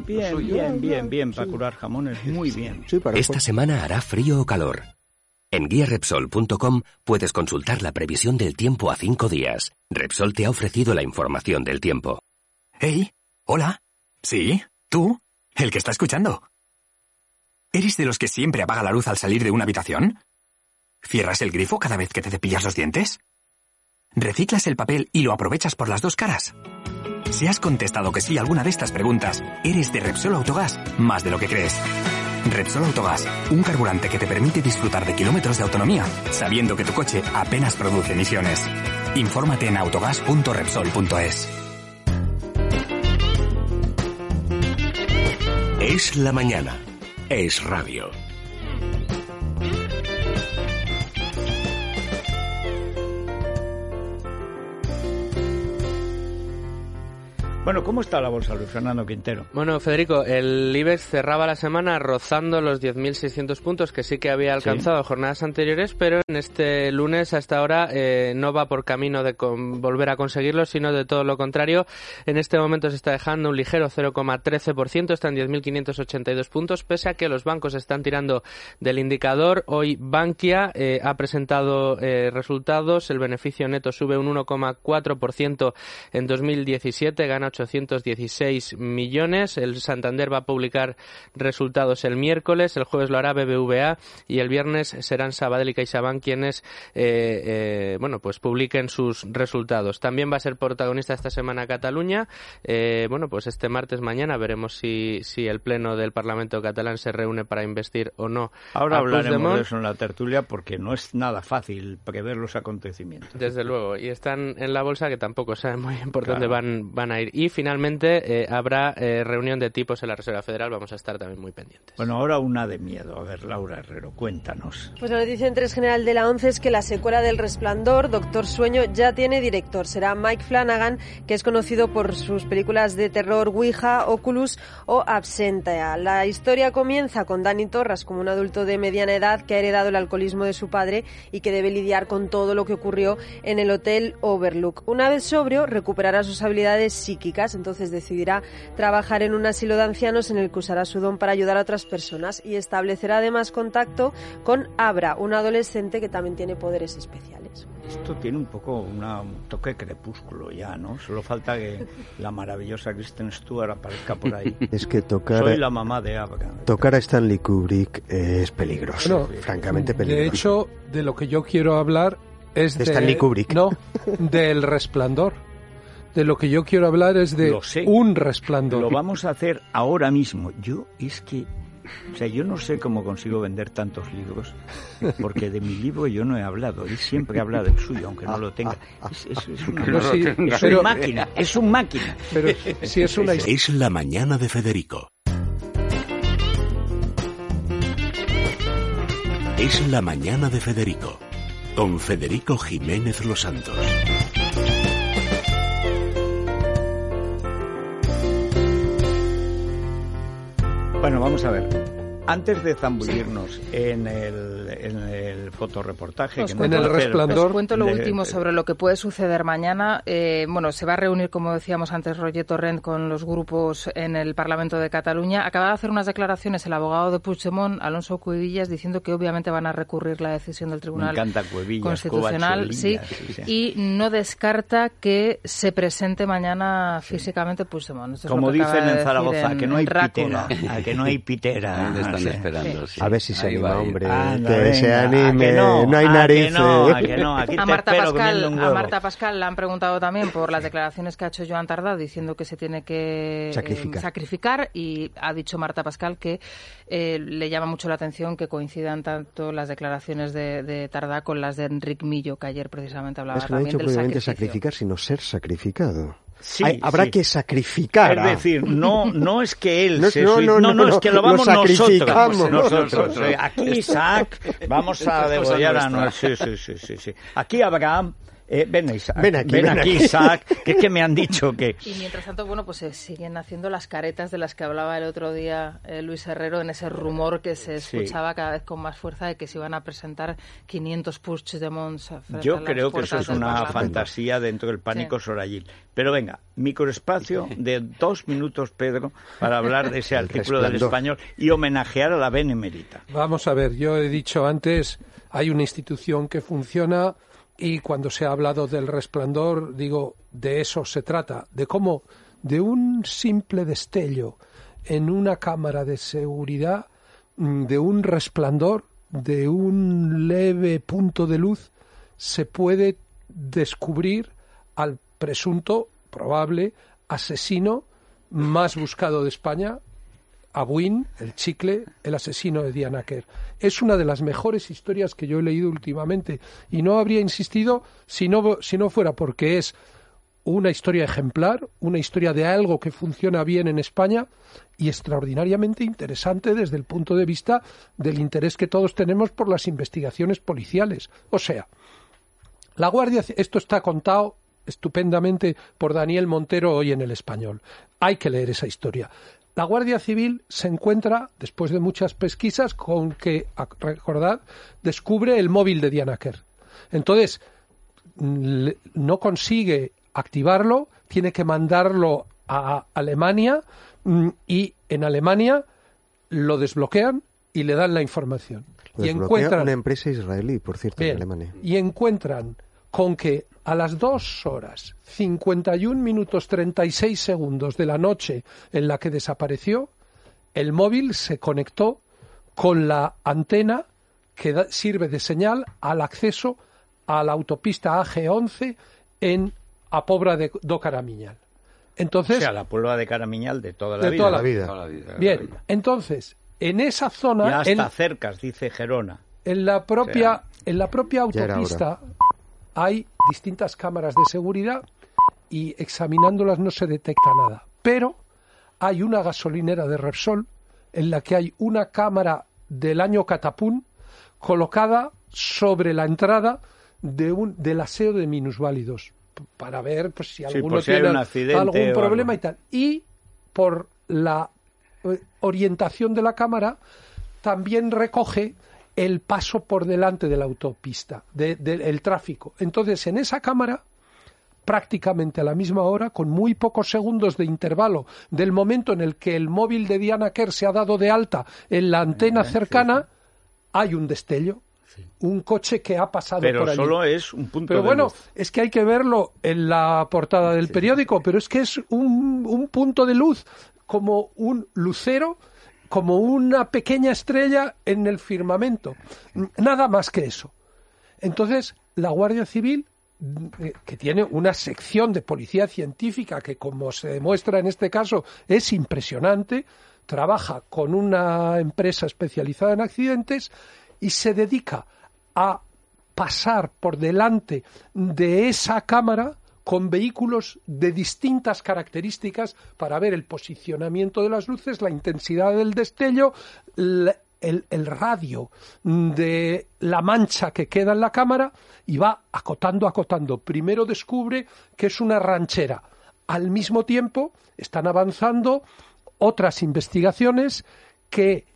Bien, para curar jamones, muy bien. Sí, Esta semana hará frío o calor. En guiarepsol.com puedes consultar la previsión del tiempo a 5 días. Repsol te ha ofrecido la información del tiempo. Hey, hola. Sí, tú, el que está escuchando. ¿Eres de los que siempre apaga la luz al salir de una habitación? ¿Cierras el grifo cada vez que te cepillas los dientes? ¿Reciclas el papel y lo aprovechas por las 2 caras? Si has contestado que sí a alguna de estas preguntas, eres de Repsol Autogás más de lo que crees. Repsol Autogás, un carburante que te permite disfrutar de kilómetros de autonomía, sabiendo que tu coche apenas produce emisiones. Infórmate en autogas.repsol.es. Es la mañana. Es radio. Bueno, ¿cómo está la bolsa, Luis Fernando Quintero? Bueno, Federico, el IBEX cerraba la semana rozando los 10.600 puntos que sí que había alcanzado jornadas anteriores, pero en este lunes hasta ahora no va por camino de volver a conseguirlo, sino de todo lo contrario. En este momento se está dejando un ligero 0,13%, está en 10.582 puntos, pese a que los bancos están tirando del indicador. Hoy Bankia ha presentado resultados, el beneficio neto sube un 1,4% en 2017, gana 816 millones. El Santander va a publicar resultados el miércoles, el jueves lo hará BBVA y el viernes serán Sabadell y CaixaBank quienes pues publiquen sus resultados. También va a ser protagonista esta semana Cataluña. Pues este martes, mañana, veremos si el Pleno del Parlamento catalán se reúne para investir o no. Ahora hablaremos de eso en la tertulia porque no es nada fácil prever los acontecimientos. Desde luego, y están en la bolsa que tampoco saben muy bien por dónde van a ir. Y finalmente habrá reunión de tipos en la Reserva Federal, vamos a estar también muy pendientes. Bueno, ahora una de miedo. A ver, Laura Herrero, cuéntanos. Pues la noticia de interés general de la ONCE es que la secuela del Resplandor, Doctor Sueño, ya tiene director. Será Mike Flanagan, que es conocido por sus películas de terror Ouija, Oculus o Absentia. La historia comienza con Dani Torras como un adulto de mediana edad que ha heredado el alcoholismo de su padre y que debe lidiar con todo lo que ocurrió en el Hotel Overlook. Una vez sobrio, recuperará sus habilidades psíquicas, entonces decidirá trabajar en un asilo de ancianos en el que usará su don para ayudar a otras personas y establecerá además contacto con Abra, un adolescente que también tiene poderes especiales. Esto tiene un poco un toque crepúsculo ya, ¿no? Solo falta que la maravillosa Kristen Stewart aparezca por ahí. Es que Soy la mamá de Abra. Tocar a Stanley Kubrick es peligroso, francamente peligroso. De hecho, de lo que yo quiero hablar es de Stanley Kubrick. No, del Resplandor. De lo que yo quiero hablar es de un resplandor. Lo vamos a hacer ahora mismo. Yo no sé cómo consigo vender tantos libros, porque de mi libro yo no he hablado. Él siempre habla del suyo, aunque no lo tenga. Es un máquina. Pero si es una... Es la mañana de Federico. Es la mañana de Federico, con Federico Jiménez Los Santos. Bueno, vamos a ver. Antes de zambullirnos en el fotoreportaje, en el Resplandor, os cuento lo último sobre lo que puede suceder mañana. Se va a reunir, como decíamos antes, Roger Torrent con los grupos en el Parlamento de Cataluña. Acaba de hacer unas declaraciones el abogado de Puigdemont, Alonso Cuevillas, diciendo que obviamente van a recurrir la decisión del Tribunal Constitucional, y no descarta que se presente mañana físicamente Puigdemont. Como dicen en Zaragoza, que no hay pitera, que no hay pitera. Esperando, sí. A ver si se anima, hombre. Que se anime. No hay narices. A Marta Pascal le han preguntado también por las declaraciones que ha hecho Joan Tardá, diciendo que se tiene que sacrificar, y ha dicho Marta Pascal que le llama mucho la atención que coincidan tanto las declaraciones de Tardá con las de Enric Millo, que ayer precisamente hablaba también del sacrificio. Sacrificar, sino ser sacrificado. Sí, habrá que sacrificar. Es decir, no es que él no, se no, es que lo vamos nosotros. Aquí Isaac, vamos a degollar a nuestro... Sí. Aquí Abraham... Ven aquí, Isaac, que es que me han dicho que... Y mientras tanto, pues se siguen haciendo las caretas de las que hablaba el otro día Luis Herrero, en ese rumor que se escuchaba cada vez con más fuerza de que se iban a presentar 500 Puigdemont. Yo creo que eso es una fantasía dentro del pánico sorayil. Pero venga, microespacio de 2 minutos, Pedro, para hablar de ese artículo del Español y homenajear a la Benemérita. Vamos a ver, yo he dicho antes, hay una institución que funciona... Y cuando se ha hablado del Resplandor, digo, de eso se trata, de cómo de un simple destello en una cámara de seguridad, de un resplandor, de un leve punto de luz, se puede descubrir al presunto, probable, asesino más buscado de España, Abuin, el chicle, el asesino de Diana Kerr. Es una de las mejores historias que yo he leído últimamente y no habría insistido si no fuera porque es una historia ejemplar, una historia de algo que funciona bien en España y extraordinariamente interesante desde el punto de vista del interés que todos tenemos por las investigaciones policiales. O sea, la Guardia... Esto está contado estupendamente por Daniel Montero hoy en El Español. Hay que leer esa historia. La Guardia Civil se encuentra, después de muchas pesquisas, con que, recordad, descubre el móvil de Diana Kerr. Entonces, no consigue activarlo, tiene que mandarlo a Alemania y en Alemania lo desbloquean y le dan la información. Y encuentran una empresa israelí, por cierto, en Alemania. Y encuentran con que a las 2 horas 51 minutos 36 segundos de la noche en la que desapareció, el móvil se conectó con la antena que sirve de señal al acceso a la autopista AG11 a Pobra do Caramiñal. Entonces, o sea, la Puebla de Caramiñal de toda la vida. Bien, entonces, en esa zona... Ya hasta cercas, dice Gerona. En la propia autopista hay distintas cámaras de seguridad y examinándolas no se detecta nada. Pero hay una gasolinera de Repsol en la que hay una cámara del año Catapún colocada sobre la entrada del aseo de minusválidos para ver pues, si alguno tiene algún problema y tal. Y por la orientación de la cámara también recoge el paso por delante de la autopista, del tráfico. Entonces, en esa cámara, prácticamente a la misma hora, con muy pocos segundos de intervalo del momento en el que el móvil de Diana Kerr se ha dado de alta en la antena cercana, hay un destello. Un coche que ha pasado por allí. Pero solo es un punto de luz. Pero bueno, es que hay que verlo en la portada del periódico, pero es que es un punto de luz, como un lucero, como una pequeña estrella en el firmamento. Nada más que eso. Entonces, la Guardia Civil, que tiene una sección de policía científica que, como se demuestra en este caso, es impresionante, trabaja con una empresa especializada en accidentes y se dedica a pasar por delante de esa cámara con vehículos de distintas características para ver el posicionamiento de las luces, la intensidad del destello, el radio de la mancha que queda en la cámara y va acotando. Primero descubre que es una ranchera. Al mismo tiempo están avanzando otras investigaciones que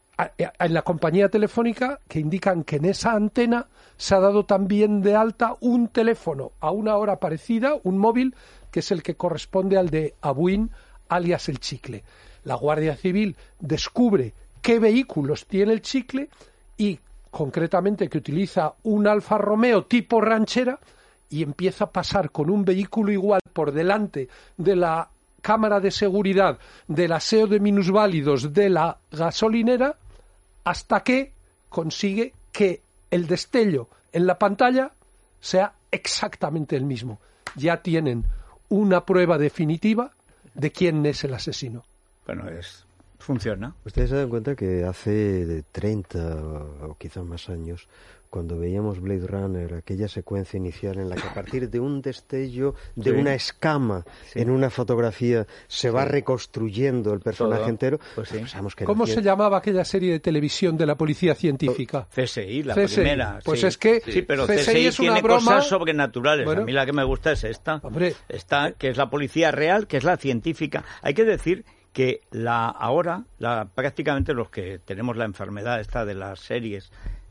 en la compañía telefónica que indican que en esa antena se ha dado también de alta un teléfono a una hora parecida, un móvil, que es el que corresponde al de Abuin, alias el Chicle. La Guardia Civil descubre qué vehículos tiene el Chicle y concretamente que utiliza un Alfa Romeo tipo ranchera y empieza a pasar con un vehículo igual por delante de la cámara de seguridad del aseo de minusválidos de la gasolinera hasta que consigue que el destello en la pantalla sea exactamente el mismo. Ya tienen una prueba definitiva de quién es el asesino. Bueno, funciona. Ustedes se dan cuenta que hace 30 o quizás más años, cuando veíamos Blade Runner, aquella secuencia inicial en la que a partir de un destello de una escama en una fotografía se va reconstruyendo el personaje entero, pues sí. Que ¿Cómo se llamaba aquella serie de televisión de la policía científica? CSI, la CSI. Primera. Pues es que sí, pero CSI es tiene una broma... cosas sobrenaturales. Bueno, a mí la que me gusta es esta. Hombre, que es la policía real, que es la científica. Hay que decir que prácticamente los que tenemos la enfermedad esta de las series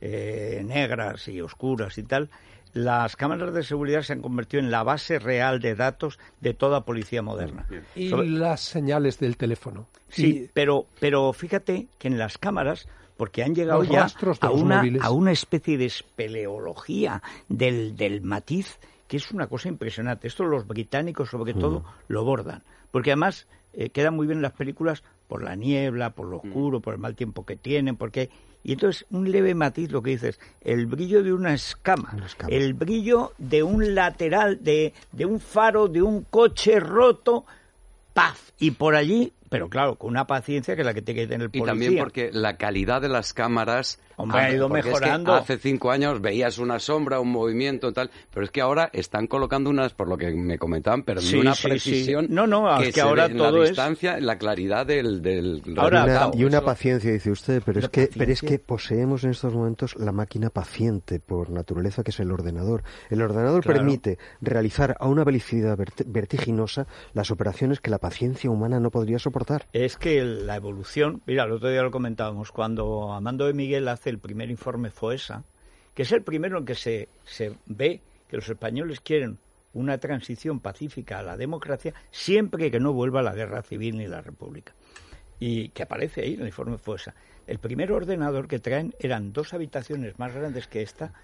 negras y oscuras y tal, las cámaras de seguridad se han convertido en la base real de datos de toda policía moderna. Y las señales del teléfono. Sí, pero fíjate que en las cámaras, porque han llegado ya a una especie de espeleología del matiz, que es una cosa impresionante. Esto los británicos, sobre todo, lo bordan. Porque además queda muy bien en las películas por la niebla, por lo oscuro, por el mal tiempo que tienen, y entonces un leve matiz, lo que dices, el brillo de una escama, el brillo de un lateral, de un faro, de un coche roto, ¡paf! Y por allí, pero claro, con una paciencia que es la que tiene que tener el policía. Y también porque la calidad de las cámaras ha ido mejorando. Es que hace 5 años veías una sombra, un movimiento tal, pero es que ahora están colocando unas, por lo que me comentaban, pero de una precisión que es que ahora ve todo en la distancia, la claridad del y una paciencia, dice usted, pero es que poseemos en estos momentos la máquina paciente por naturaleza, que es el ordenador. El ordenador permite realizar a una velocidad vertiginosa las operaciones que la paciencia humana no podría soportar. Es que la evolución, mira, el otro día lo comentábamos, cuando Armando de Miguel hace el primer informe FOESA, que es el primero en que se ve que los españoles quieren una transición pacífica a la democracia siempre que no vuelva la guerra civil ni la república. Y que aparece ahí en el informe FOESA. El primer ordenador que traen eran 2 habitaciones más grandes que esta,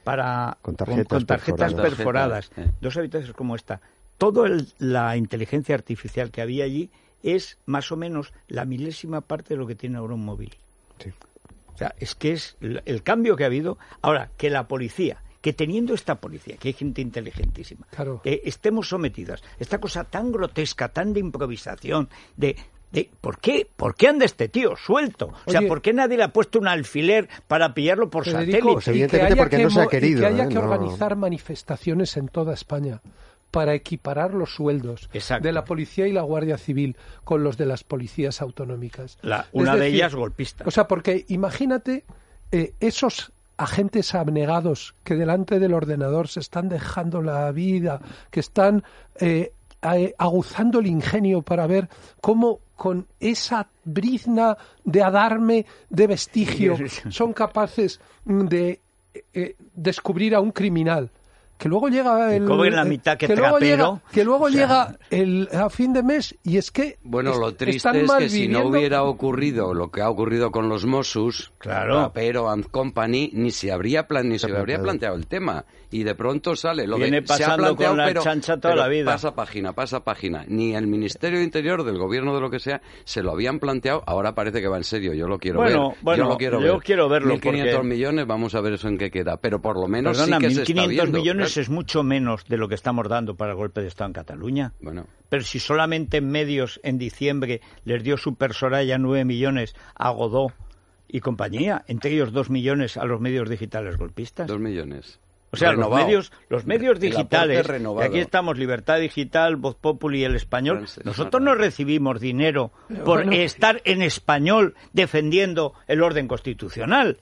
con tarjetas perforadas. 2 habitaciones como esta. Toda la inteligencia artificial que había allí es más o menos la milésima parte de lo que tiene ahora un móvil. Sí. O sea, es que es el cambio que ha habido. Ahora, que la policía, que teniendo esta policía, que hay gente inteligentísima, claro, estemos sometidas a esta cosa tan grotesca, tan de improvisación, de ¿por qué anda este tío suelto? O sea, ¿por qué nadie le ha puesto un alfiler para pillarlo por satélite? Pues evidentemente porque no se ha querido. Y que haya que organizar manifestaciones en toda España para equiparar los sueldos de la policía y la Guardia Civil con los de las policías autonómicas. Una de ellas golpista. O sea, porque imagínate esos agentes abnegados que delante del ordenador se están dejando la vida, que están aguzando el ingenio para ver cómo con esa brizna de adarme de vestigio son capaces de descubrir a un criminal. Que luego llega la mitad que luego llega a fin de mes y es que lo triste es que si no hubiera ocurrido lo que ha ocurrido con los Mossos, Rapero and Company, ni se habría planteado el tema. Y de pronto sale lo viene de pasando se ha planteado, con la chancha toda la vida. Pasa página. Ni el Ministerio de Interior del gobierno de lo que sea se lo habían planteado. Ahora parece que va en serio. Yo lo quiero ver. Yo quiero verlo. 1.500 millones, vamos a ver eso en qué queda. Pero por lo menos sí que se está viendo. 1.500 millones es mucho menos de lo que estamos dando para el golpe de Estado en Cataluña. Pero si solamente en medios en diciembre les dio Super Soraya 9 millones a Godó y compañía, entre ellos 2 millones a los medios digitales golpistas. 2 millones. O sea, los medios digitales, y aquí estamos, Libertad Digital, Voz Populi y El Español, nosotros no recibimos dinero por estar en español defendiendo el orden constitucional.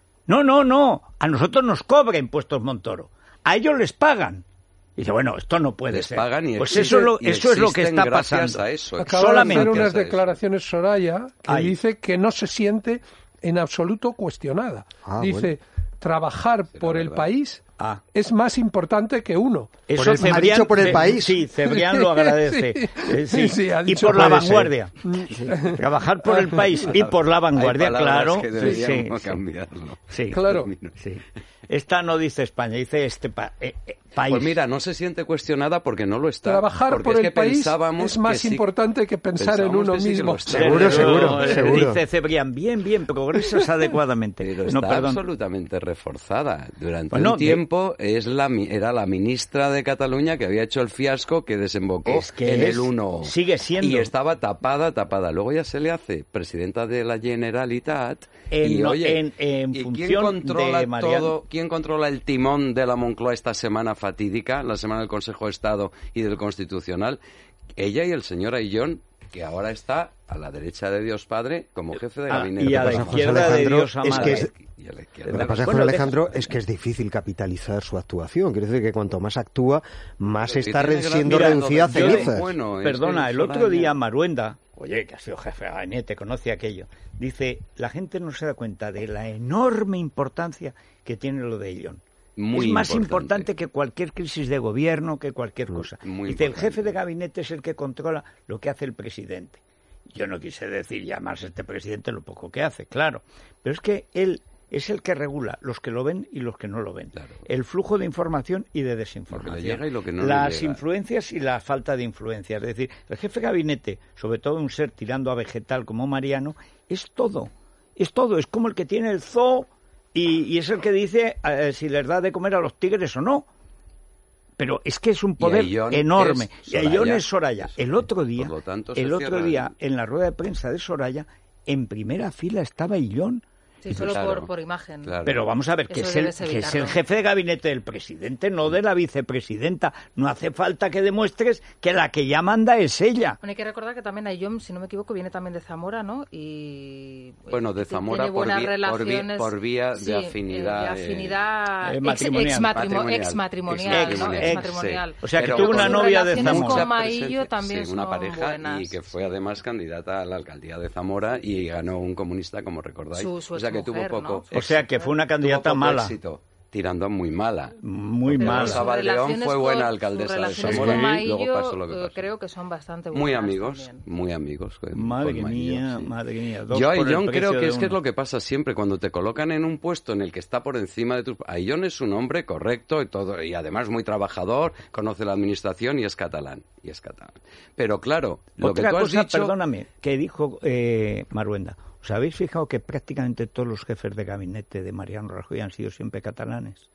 No, a nosotros nos cobra impuestos Montoro, a ellos les pagan. Y dice, esto no puede ser. Pues eso es lo que está pasando. Acaba de hacer unas declaraciones Soraya que dice que no se siente en absoluto cuestionada. Dice, trabajar por el país es más importante que uno. Eso ha dicho por el país. Sí, Cebrián lo agradece. Y por la vanguardia. Trabajar por el país y por la vanguardia, claro. Que deberíamos cambiarlo. Sí, claro. Sí. Esta no dice España, dice país. Pues mira, no se siente cuestionada porque no lo está. Trabajar por el país es más importante que pensar en uno mismo. Seguro. Dice Cebrián, bien, progresas adecuadamente. Pero está absolutamente reforzada. Durante un tiempo era la ministra de Cataluña que había hecho el fiasco que desembocó en el 1. Sigue siendo. Y estaba tapada. Luego ya se le hace presidenta de la Generalitat. En función de Mariano. ¿Quién controla el timón de la Moncloa esta semana fatídica, la semana del Consejo de Estado y del Constitucional? Ella y el señor Ayllón, que ahora está a la derecha de Dios Padre como jefe de gabinete. Y a la izquierda de Dios Amado. Lo que pasa con Alejandro es que es difícil capitalizar su actuación. Quiere decir que cuanto más actúa, más está siendo reducida a cenizas. Perdona, el otro día Maruenda, que ha sido jefe de gabinete, conoce aquello, dice, la gente no se da cuenta de la enorme importancia que tiene lo de Ayllón. Es más importante que cualquier crisis de gobierno, que cualquier cosa. Dice, el jefe de gabinete es el que controla lo que hace el presidente. Yo no quise decir llamarse este presidente lo poco que hace, claro. Pero es que él es el que regula los que lo ven y los que no lo ven. Claro. El flujo de información y de desinformación. Lo que le llega y lo que no las le llega. Influencias y la falta de influencias. Es decir, el jefe de gabinete, sobre todo un ser tirando a vegetal como Mariano, es todo. Es como el que tiene el zoo y es el que dice si les da de comer a los tigres o no. Pero es que es un poder enorme. Y Ayllón es Soraya. El otro día, en la rueda de prensa de Soraya, en primera fila estaba Ayllón. Sí, solo por imagen. Claro. Pero vamos a ver, que es el jefe de gabinete del presidente, no de la vicepresidenta. No hace falta que demuestres que la que ya manda es ella. Bueno, hay que recordar que también Ayllón, si no me equivoco, viene también de Zamora, ¿no? Y de Zamora por vía de afinidad. Exmatrimonial. O sea, que tuvo una novia de Zamora. Con Maillo también una pareja buenas. Y que fue además candidata a la alcaldía de Zamora y ganó un comunista, como recordáis. Que tuvo poco o sea, que fue una candidata mala. tirando a muy mala. Muy mala. Rosa Valdeón fue buena alcaldesa de Zamora. Luego pasó lo que pasó. Creo que son bastante buenas. Muy amigos. Madre mía. Yo a Ayllón creo que es lo que pasa siempre cuando te colocan en un puesto en el que está por encima de tu... Ayllón es un hombre correcto y todo, y además muy trabajador, conoce la administración y es catalán. Pero claro, lo Otra que tú has cosa, dicho... perdóname, que dijo Maruenda. ¿Os habéis fijado que prácticamente todos los jefes de gabinete de Mariano Rajoy han sido siempre catalanes?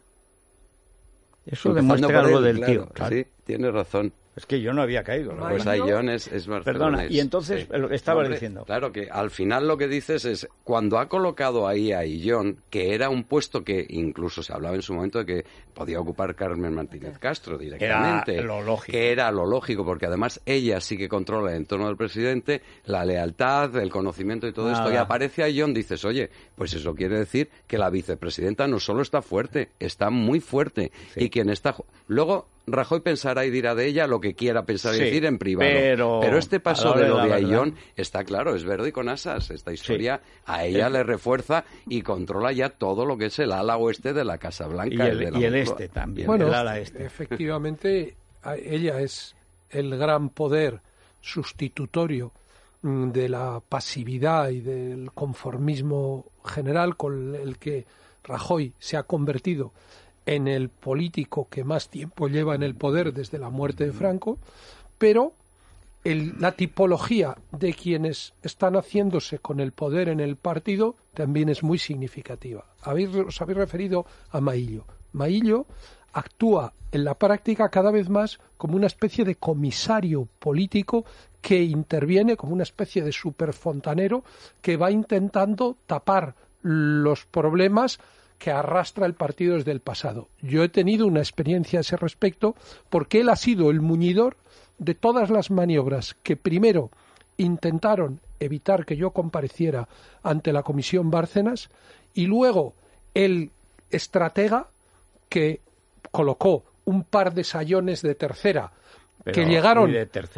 Eso demuestra algo del tío. Claro. Sí, tienes razón. Es que yo no había caído. Pues Ayllón es Barcelona. Perdona, y entonces lo que estabas diciendo. Claro que al final lo que dices es, cuando ha colocado ahí a Ayllón, que era un puesto que incluso se hablaba en su momento de que podía ocupar Carmen Martínez Castro directamente. Era lo lógico. Que era lo lógico, porque además ella sí que controla el entorno del presidente, la lealtad, el conocimiento y todo esto. Y aparece Ayllón, dices, oye, pues eso quiere decir que la vicepresidenta no solo está fuerte, está muy fuerte. Sí. Y quien está... Luego... Rajoy pensará y dirá de ella lo que quiera pensar y decir en privado. Pero este paso de lo de Ayllón está claro, es verde y con asas. Esta historia a ella le refuerza y controla ya todo lo que es el ala oeste de la Casa Blanca. Y el este también, bueno, el ala este. Efectivamente, ella es el gran poder sustitutorio de la pasividad y del conformismo general con el que Rajoy se ha convertido en el político que más tiempo lleva en el poder desde la muerte de Franco, pero la tipología de quienes están haciéndose con el poder en el partido también es muy significativa. Os habéis referido a Maillo. Maillo actúa en la práctica cada vez más como una especie de comisario político que interviene como una especie de superfontanero que va intentando tapar los problemas que arrastra el partido desde el pasado. Yo he tenido una experiencia a ese respecto porque él ha sido el muñidor de todas las maniobras que primero intentaron evitar que yo compareciera ante la Comisión Bárcenas y luego el estratega que colocó un par de sayones de tercera que llegaron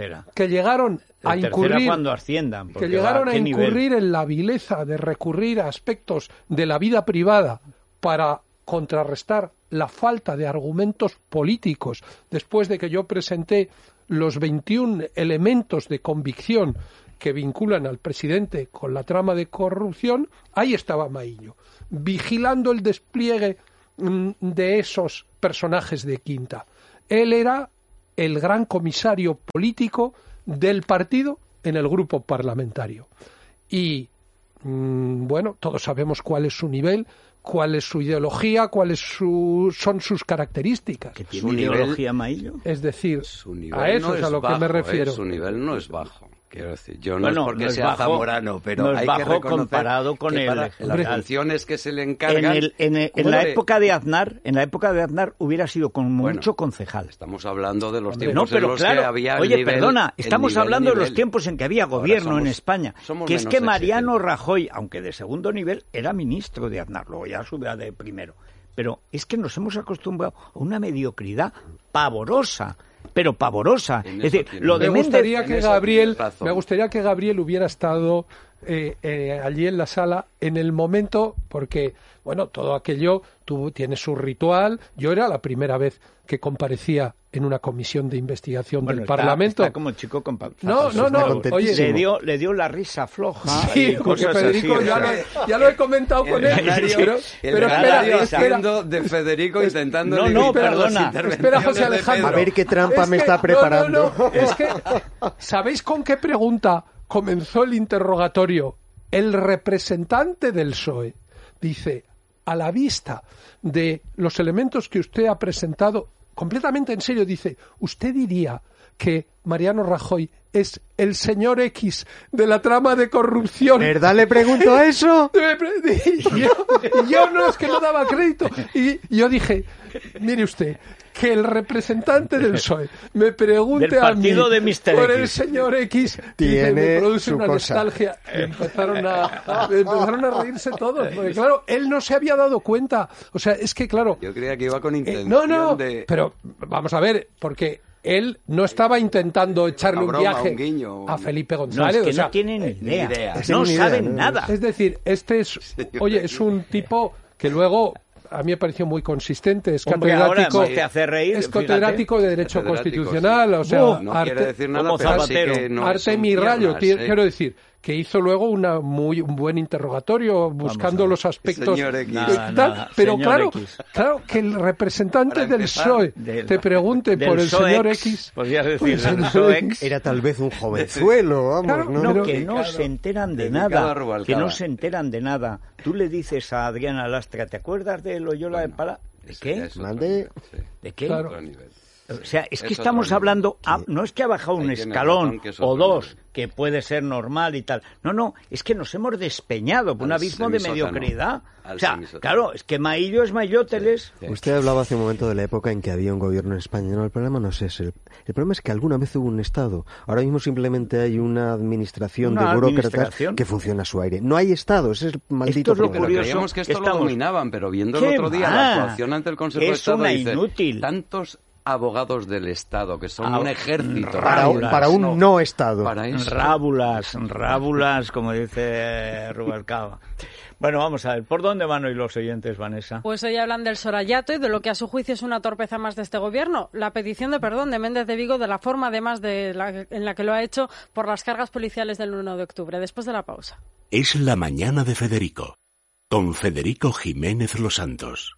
a incurrir cuando asciendan, que llegaron a incurrir en la vileza de recurrir a aspectos de la vida privada para contrarrestar la falta de argumentos políticos después de que yo presenté los 21 elementos de convicción que vinculan al presidente con la trama de corrupción. Ahí estaba Maillo, vigilando el despliegue de esos personajes de quinta. Él era el gran comisario político del partido en el grupo parlamentario. Y, bueno, todos sabemos cuál es su nivel, cuál es su ideología, cuáles son sus características. ¿Que tiene ideología Maillo? Es decir, a eso no es a lo que me refiero. Su nivel no es bajo. Quiero decir, yo no es porque sea zamorano, pero no hay bajo que reconocer comparado con las funciones que se le encargan. En la época de Aznar, hubiera sido con mucho concejal. Estamos hablando de los tiempos en los que había estamos hablando de los tiempos en que había gobierno en España, que es que Mariano Rajoy, aunque de segundo nivel, era ministro de Aznar, luego ya subía de primero. Pero es que nos hemos acostumbrado a una mediocridad pavorosa. Pero pavorosa. Es decir, lo de me gustaría que Gabriel hubiera estado allí en la sala en el momento, porque, bueno, todo aquello tiene su ritual. Yo era la primera vez que comparecía en una comisión de investigación del Parlamento. Está como chico con No. Oye, le dio la risa floja. Sí, porque Federico ya lo he comentado con él. Pero espera. De Federico intentando... perdona. Espera, José Alejandro. A ver qué trampa me está preparando. No. Es que, ¿sabéis con qué pregunta comenzó el interrogatorio? El representante del PSOE dice, a la vista de los elementos que usted ha presentado, completamente en serio, dice, ¿usted diría que Mariano Rajoy es el señor X de la trama de corrupción? ¿Verdad le pregunto a eso? Yo no, es que no daba crédito. Y yo dije, mire usted, que el representante del PSOE me pregunte a mí por el señor X, tiene me produce una cosa. Nostalgia. Y empezaron a reírse todos, porque claro, él no se había dado cuenta. O sea, es que claro... Yo creía que iba con intención pero vamos a ver, porque él no estaba intentando echarle un viaje a Felipe González. No, es que no tienen ni idea. No saben nada. Es decir, es un tipo que luego a mí me pareció muy consistente. Es Hombre, catedrático, ahora te hace reír, es catedrático de Derecho Constitucional, sí. o sea, no arte, quiere decir nada, pero sí que no arte mi rayo, piernas, quiero decir, que hizo luego un buen interrogatorio buscando los aspectos Señor X. pero señor claro que el representante del PSOE te pregunte por el señor X, podrías decir el PSOE era tal vez un jovenzuelo, vamos, claro, ¿no? que no se enteran de nada, que no se enteran de nada. Tú le dices a Adriana Lastra, ¿te acuerdas de Loyola de Pala? ¿De qué? ¿De qué? Claro. O sea, es que estamos hablando, no es que ha bajado un escalón o dos, que puede ser normal y tal. No, es que nos hemos despeñado por un abismo de mediocridad. O sea, claro, es que Maillo es Maillóteles. Usted hablaba hace un momento de la época en que había un gobierno en España. No, el problema no es ese. El problema es que alguna vez hubo un Estado. Ahora mismo simplemente hay una administración de burócratas que funciona a su aire. No hay Estado, ese es el maldito problema. Pero creíamos que esto lo dominaban, pero viendo el otro día la actuación ante el Consejo de Estado, dice, inútil. Tantos abogados del Estado, que son un ejército. Para un no Estado. Rábulas, como dice Rubalcaba. Bueno, vamos a ver, ¿por dónde van hoy los oyentes, Vanessa? Pues hoy hablan del sorallato y de lo que a su juicio es una torpeza más de este gobierno. La petición de perdón de Méndez de Vigo, de la forma además en la que lo ha hecho por las cargas policiales del 1 de octubre. Después de la pausa. Es la mañana de Federico, con Federico Jiménez Los Santos.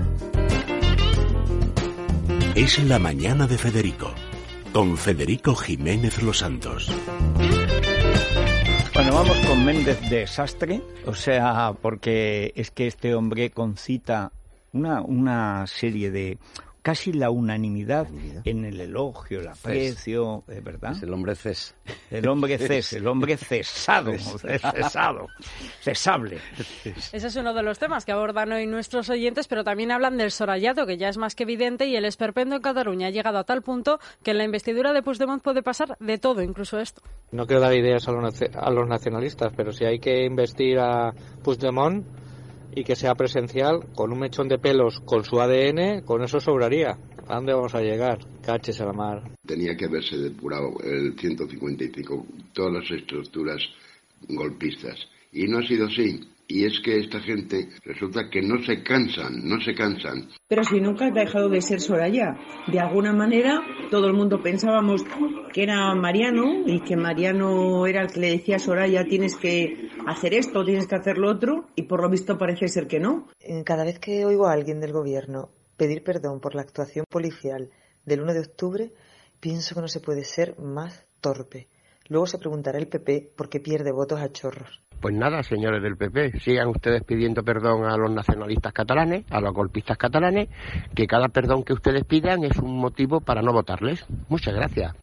Es la mañana de Federico, con Federico Jiménez Los Santos. Bueno, vamos con Méndez de Sastre, o sea, porque es que este hombre concita una serie de casi la unanimidad en el elogio, el aprecio, ¿verdad? Es el hombre Cés. El hombre Cés, el hombre cesado, cesable. Ese es uno de los temas que abordan hoy nuestros oyentes, pero también hablan del sorallato, que ya es más que evidente, y el esperpento en Cataluña ha llegado a tal punto que en la investidura de Puigdemont puede pasar de todo, incluso esto. No quiero dar ideas a los nacionalistas, pero si hay que investir a Puigdemont y que sea presencial, con un mechón de pelos, con su ADN, con eso sobraría. ¿A dónde vamos a llegar? Caches a la mar. Tenía que haberse depurado el 155, todas las estructuras golpistas. Y no ha sido así. Y es que esta gente resulta que no se cansan. Pero si nunca ha dejado de ser Soraya. De alguna manera, todo el mundo pensábamos que era Mariano y que Mariano era el que le decía a Soraya, tienes que hacer esto, tienes que hacer lo otro, y por lo visto parece ser que no. Cada vez que oigo a alguien del gobierno pedir perdón por la actuación policial del 1 de octubre, pienso que no se puede ser más torpe. Luego se preguntará el PP por qué pierde votos a chorros. Pues nada, señores del PP, sigan ustedes pidiendo perdón a los nacionalistas catalanes, a los golpistas catalanes, que cada perdón que ustedes pidan es un motivo para no votarles. Muchas gracias.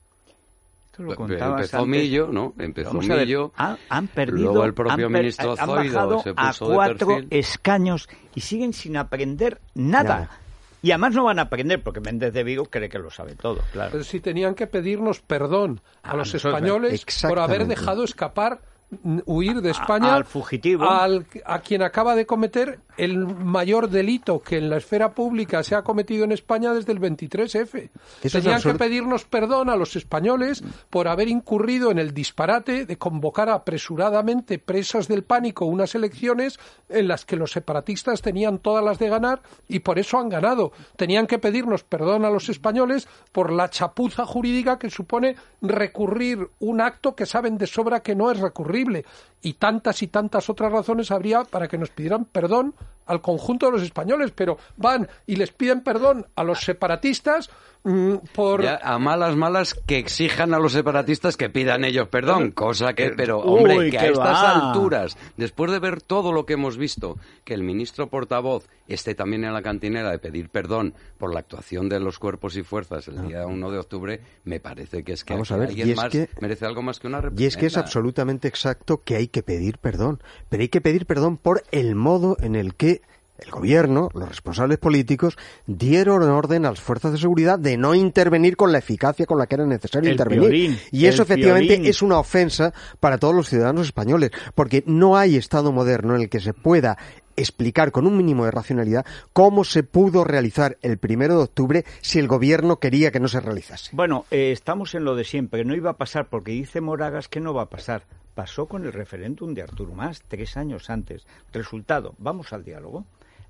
Empezó Millo, ¿no? Empezó Millo. Han perdido. Luego el propio ministro Zoido se puso a 4 de perfil. escaños y siguen sin aprender nada. Y además no van a aprender, porque Méndez de Vigo cree que lo sabe todo, claro. Pero si tenían que pedirnos perdón a los españoles por haber dejado escapar, huir de España al fugitivo, a quien acaba de cometer el mayor delito que en la esfera pública se ha cometido en España desde el 23F. Tenían que pedirnos perdón a los españoles por haber incurrido en el disparate de convocar apresuradamente, presas del pánico, unas elecciones en las que los separatistas tenían todas las de ganar y por eso han ganado. Tenían que pedirnos perdón a los españoles por la chapuza jurídica que supone recurrir un acto que saben de sobra que no es recurrible. Y tantas otras razones habría para que nos pidieran perdón al conjunto de los españoles, pero van y les piden perdón a los separatistas por... Ya, a malas que exijan a los separatistas que pidan ellos perdón, cosa que... Pero, hombre, que a estas alturas, después de ver todo lo que hemos visto, que el ministro portavoz esté también en la cantinera de pedir perdón por la actuación de los cuerpos y fuerzas el día 1 de octubre, me parece que es que alguien más merece algo más que una reprimenda. Y es que es absolutamente exacto que hay que pedir perdón, pero hay que pedir perdón por el modo en el que el gobierno, los responsables políticos, dieron orden a las fuerzas de seguridad de no intervenir con la eficacia con la que era necesario intervenir. Y eso efectivamente es una ofensa para todos los ciudadanos españoles, porque no hay Estado moderno en el que se pueda explicar con un mínimo de racionalidad cómo se pudo realizar el 1 de octubre si el gobierno quería que no se realizase. Bueno, estamos en lo de siempre, no iba a pasar porque dice Moragas que no va a pasar. Pasó con el referéndum de Artur Mas 3 años antes. Resultado, vamos al diálogo.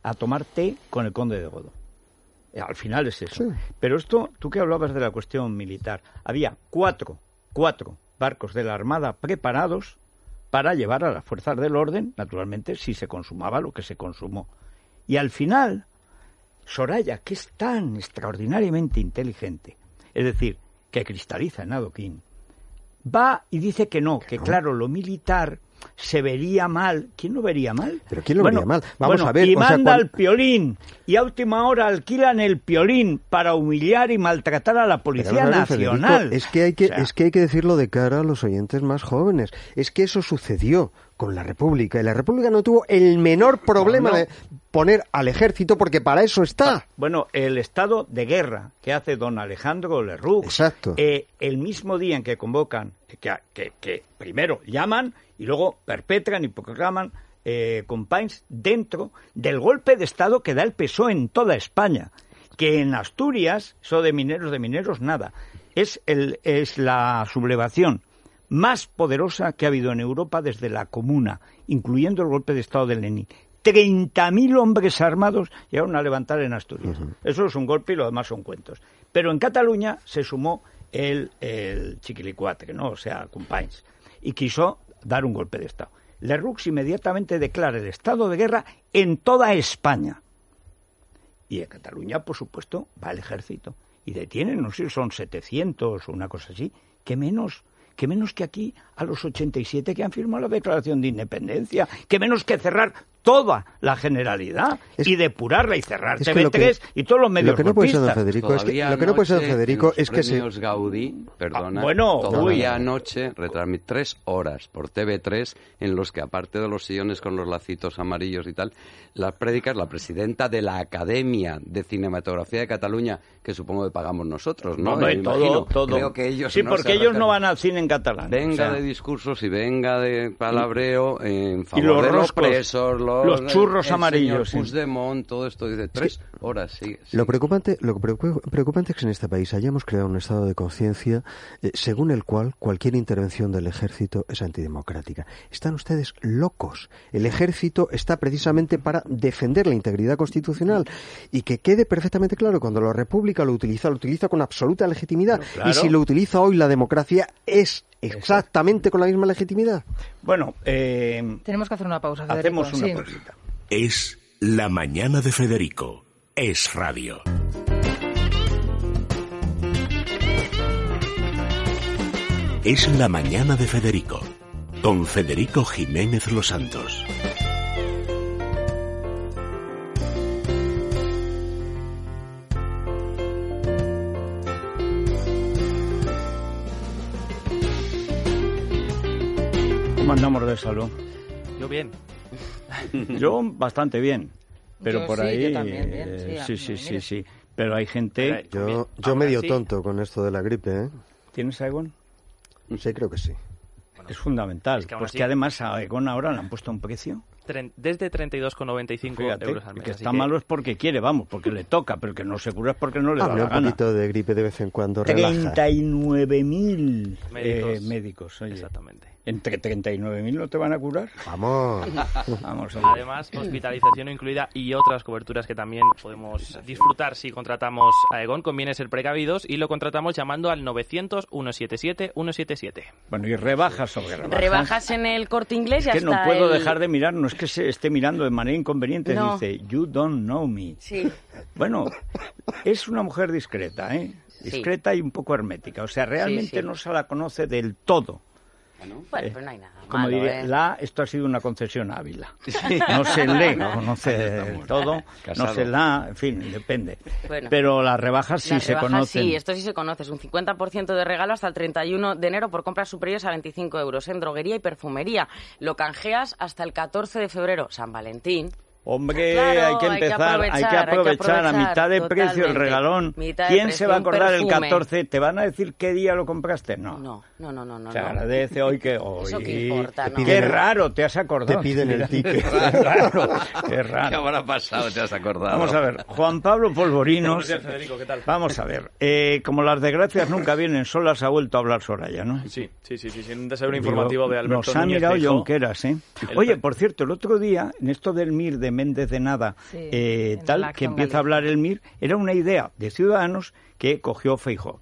a tomar té con el conde de Godó. Al final es eso. Sí. Pero esto, tú que hablabas de la cuestión militar, había cuatro barcos de la Armada preparados para llevar a las fuerzas del orden, naturalmente, si se consumaba lo que se consumó. Y al final, Soraya, que es tan extraordinariamente inteligente, es decir, que cristaliza en adoquín, va y dice que no, que claro, lo militar se vería mal. ¿Quién lo vería mal? ¿Pero quién lo vería mal? Vamos a ver. Y manda al Piolín, y a última hora alquilan el Piolín para humillar y maltratar a la Policía Nacional. Federico, es que hay que decirlo de cara a los oyentes más jóvenes. Es que eso sucedió con la República, y la República no tuvo el menor problema de poner al ejército, porque para eso está. Bueno, el estado de guerra que hace don Alejandro Lerroux, exacto, el mismo día en que convocan, que primero llaman y luego perpetran y proclaman campañas dentro del golpe de estado que da el PSOE en toda España, que en Asturias, eso de mineros, nada. Es la sublevación más poderosa que ha habido en Europa desde la Comuna, incluyendo el golpe de estado de Lenin. 30.000 hombres armados llegaron a levantar en Asturias. Eso es un golpe y lo demás son cuentos. Pero en Cataluña se sumó el Chiquilicuatre, ¿no? O sea, Companys, y quiso dar un golpe de estado. Lerroux inmediatamente declara el estado de guerra en toda España. Y en Cataluña, por supuesto, va el ejército. Y detienen, no sé, son 700 o una cosa así, que menos que aquí a los 87 que han firmado la Declaración de Independencia, que menos que cerrar toda la Generalidad y depurarla y cerrar TV3 y todos los medios. Lo que no puede ser, don Federico, es que premios Gaudí, perdona, bueno, todavía anoche retransmite 3 horas por TV3 en los que, aparte de los sillones con los lacitos amarillos y tal, las prédicas, la presidenta de la Academia de Cinematografía de Cataluña, que supongo que pagamos nosotros, ¿no? Todo. Creo que ellos sí, porque ellos no van al cine en catalán. Venga de discursos y venga de palabreo en favor de los presos, los churros amarillos. El señor Puigdemont, todo esto dice 3 horas, sí. Lo preocupante es que en este país hayamos creado un estado de conciencia según el cual cualquier intervención del ejército es antidemocrática. Están ustedes locos. El ejército está precisamente para defender la integridad constitucional, y que quede perfectamente claro, cuando la República lo utiliza con absoluta legitimidad. Claro. Y si lo utiliza hoy la democracia, es exactamente con la misma legitimidad. Bueno, tenemos que hacer una pausa, Federico. Hacemos una pausita. Es La Mañana de Federico. Es radio. Es La Mañana de Federico, con Federico Jiménez Los Santos. ¿Cómo andamos de salud? Yo bien. Yo bastante bien, pero yo por sí, ahí yo también bien, sí. Pero hay gente. Yo medio tonto con esto de la gripe, ¿eh? ¿Tienes Aegon? Sí, creo que sí. Bueno, es fundamental, es que porque además a Aegon ahora le han puesto un precio. Desde 32,95 euros al mes. Que está malo es porque quiere, porque le toca, pero que no se cura es porque no le da la gana. Un poquito de gripe de vez en cuando, 39.000 médicos. Oye. Exactamente. ¿Entre 39.000 no te van a curar? Vamos. Además, hospitalización incluida y otras coberturas que también podemos disfrutar si contratamos a Aegon. Conviene ser precavidos y lo contratamos llamando al 900-177-177. Bueno, y rebajas sobre rebajas. Rebajas en el Corte Inglés y que hasta no puedo dejar de mirar, no es que se esté mirando de manera inconveniente, no. Dice, you don't know me. Sí. Bueno, es una mujer discreta, ¿eh? Discreta y un poco hermética. O sea, realmente no se la conoce del todo. Bueno, pero no hay nada como malo, diría, esto ha sido una concesión a Ávila. No se lee, no conoce todo, no se la, en fin, depende. Bueno, pero las rebajas sí se conocen. Sí, esto sí se conoce. Es un 50% de regalo hasta el 31 de enero por compras superiores a 25 euros en droguería y perfumería. Lo canjeas hasta el 14 de febrero, San Valentín. Hombre, claro, hay que aprovechar a mitad de precio el regalón. ¿Quién se va a acordar el 14? ¿Te van a decir qué día lo compraste? No. Se agradece hoy que hoy. Eso que importa, ¿no? Qué raro, te has acordado. Te piden el ticket. Qué raro. ¿Qué habrá pasado? Te has acordado. Vamos a ver, Juan Pablo Polvorinos. Federico, ¿qué tal? Vamos a ver, como las desgracias nunca vienen solas, ha vuelto a hablar Soraya, ¿no? Sí, sin deseo informativo de Alberto Nos ha mirado Jonqueras, ¿eh? Oye, por cierto, el otro día, en esto del MIR de Méndez de Nada, Sí, tal, que empieza a hablar el MIR, era una idea de Ciudadanos que cogió Feijóo.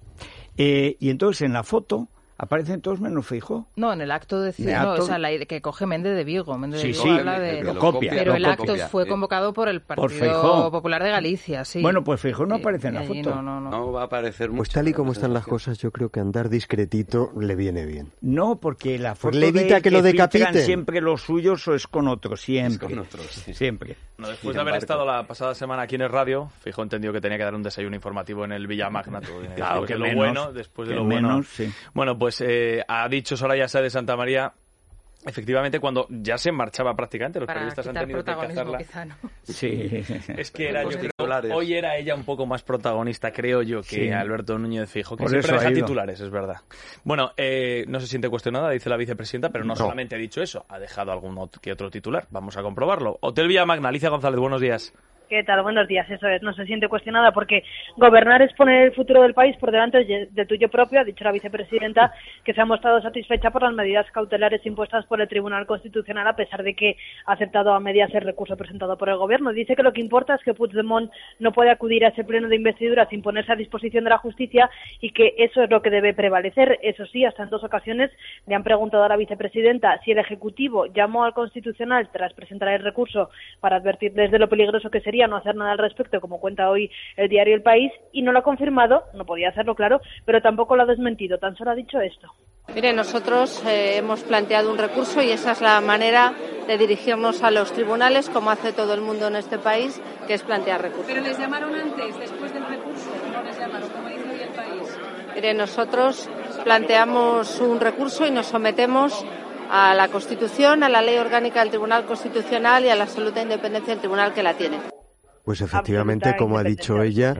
Y entonces en la foto aparecen todos menos Feijóo. No, en el acto de que coge Méndez de Vigo. Méndez de Vigo habla de... lo copia. Pero el acto fue convocado por el Partido Popular de Galicia, sí. Bueno, pues Feijóo no aparece en la foto. No va a aparecer mucho. Pues tal y como están las cosas, yo creo que andar discretito le viene bien. No, porque la foto le evita que lo decapiten. Siempre los suyos o es con otros, siempre. Es con otros, sí. Siempre. No, después de haber estado la pasada semana aquí en el radio, Feijóo entendió que tenía que dar un desayuno informativo en el Villamagna. Claro, que lo bueno, después de lo bueno. Sí. Bueno, pues ha dicho Soraya Sáez de Santa María, efectivamente, cuando ya se marchaba prácticamente, los periodistas han tenido que cazarla. Quizá, ¿no? Sí. Es que era, yo creo, hoy era ella un poco más protagonista, creo yo, que Alberto Núñez Feijóo, que siempre deja titulares, es verdad. Bueno, no se siente cuestionada, dice la vicepresidenta, pero no solamente ha dicho eso, ha dejado algún que otro titular. Vamos a comprobarlo. Hotel Villamagna, Alicia González, buenos días. ¿Qué tal? Buenos días, eso es, no se siente cuestionada porque gobernar es poner el futuro del país por delante de tuyo propio, ha dicho la vicepresidenta, que se ha mostrado satisfecha por las medidas cautelares impuestas por el Tribunal Constitucional a pesar de que ha aceptado a medias el recurso presentado por el Gobierno. Dice que lo que importa es que Puigdemont no puede acudir a ese pleno de investidura sin ponerse a disposición de la justicia y que eso es lo que debe prevalecer. Eso sí, hasta en 2 ocasiones le han preguntado a la vicepresidenta si el Ejecutivo llamó al Constitucional tras presentar el recurso para advertirles de lo peligroso que sería no hacer nada al respecto, como cuenta hoy el diario El País, y no lo ha confirmado, no podía hacerlo claro, pero tampoco lo ha desmentido, tan solo ha dicho esto. Mire, nosotros hemos planteado un recurso y esa es la manera de dirigirnos a los tribunales, como hace todo el mundo en este país, que es plantear recursos. ¿Pero les llamaron antes, después del recurso? ¿No les llamaron, como dice hoy El País? Mire, nosotros planteamos un recurso y nos sometemos a la Constitución, a la Ley Orgánica del Tribunal Constitucional y a la absoluta independencia del Tribunal que la tiene. Pues efectivamente, como ha dicho ella...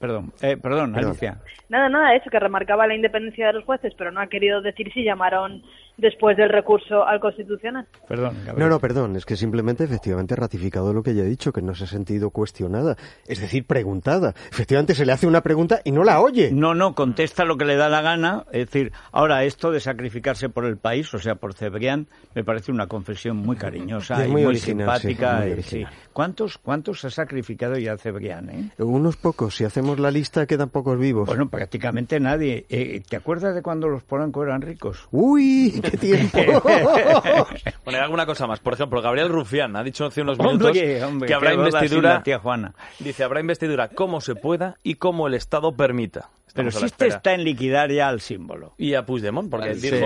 Perdón, Alicia. Nada, eso, que remarcaba la independencia de los jueces, pero no ha querido decir si llamaron después del recurso al Constitucional. Perdón, Gabriel. No, perdón, es que simplemente efectivamente ha ratificado lo que ella ha dicho, que no se ha sentido cuestionada, es decir, preguntada. Efectivamente se le hace una pregunta y no la oye. No, contesta lo que le da la gana, es decir, ahora esto de sacrificarse por el país, o sea, por Cebrián, me parece una confesión muy cariñosa y muy original, simpática. Sí, muy original. Sí. ¿Cuántos ha sacrificado ya Cebrián? Unos pocos, si hacemos la lista quedan pocos vivos. Bueno, prácticamente nadie. ¿Te acuerdas de cuando los polancos eran ricos? ¡Uy! ¡Qué tiempo! Bueno, hay alguna cosa más. Por ejemplo, Gabriel Rufián ha dicho hace unos minutos que habrá investidura. Tía Juana. Dice, habrá investidura como se pueda y como el Estado permita. Pero si está en liquidar ya al símbolo. Y a Puigdemont, porque dijo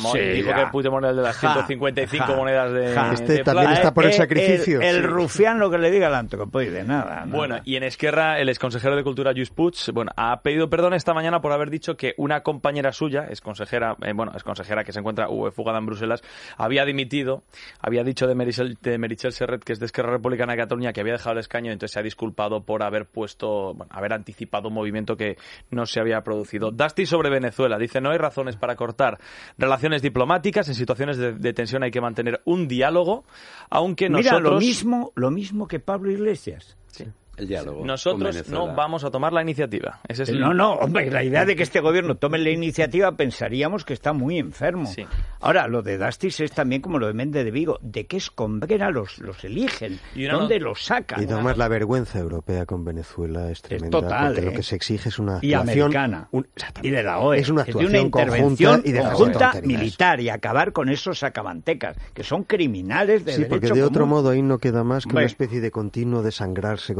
que Puigdemont era el de las 155 monedas de Este también está por el sacrificio. El Rufián lo que le diga al antropoide, nada. Bueno, y en Esquerra, el exconsejero de Cultura, Lluís Puig, ha pedido perdón esta mañana por haber dicho que una compañera suya, exconsejera que se encuentra fugada en Bruselas, había dimitido, había dicho de Meritxell Serret, que es de Esquerra Republicana de Cataluña, que había dejado el escaño, y entonces se ha disculpado por haber haber anticipado un movimiento que no se había producido. Dasti sobre Venezuela dice: no hay razones para cortar relaciones diplomáticas. En situaciones de tensión hay que mantener un diálogo, aunque nosotros... Mira, lo mismo que Pablo Iglesias. Sí. El diálogo. Nosotros no vamos a tomar la iniciativa. Ese es hombre, la idea de que este gobierno tome la iniciativa pensaríamos que está muy enfermo. Sí. Ahora, lo de Dastis es también como lo de Méndez de Vigo. ¿De qué escombrera los eligen? ¿Dónde los sacan? Y además la vergüenza europea con Venezuela es tremenda. Es total, porque lo que se exige es una actuación... Y americana. Y de la OE. Es una actuación de una intervención conjunta militar y acabar con esos sacamantecas, que son criminales de derecho porque de común. otro modo ahí no queda más que una especie de continuo desangrarse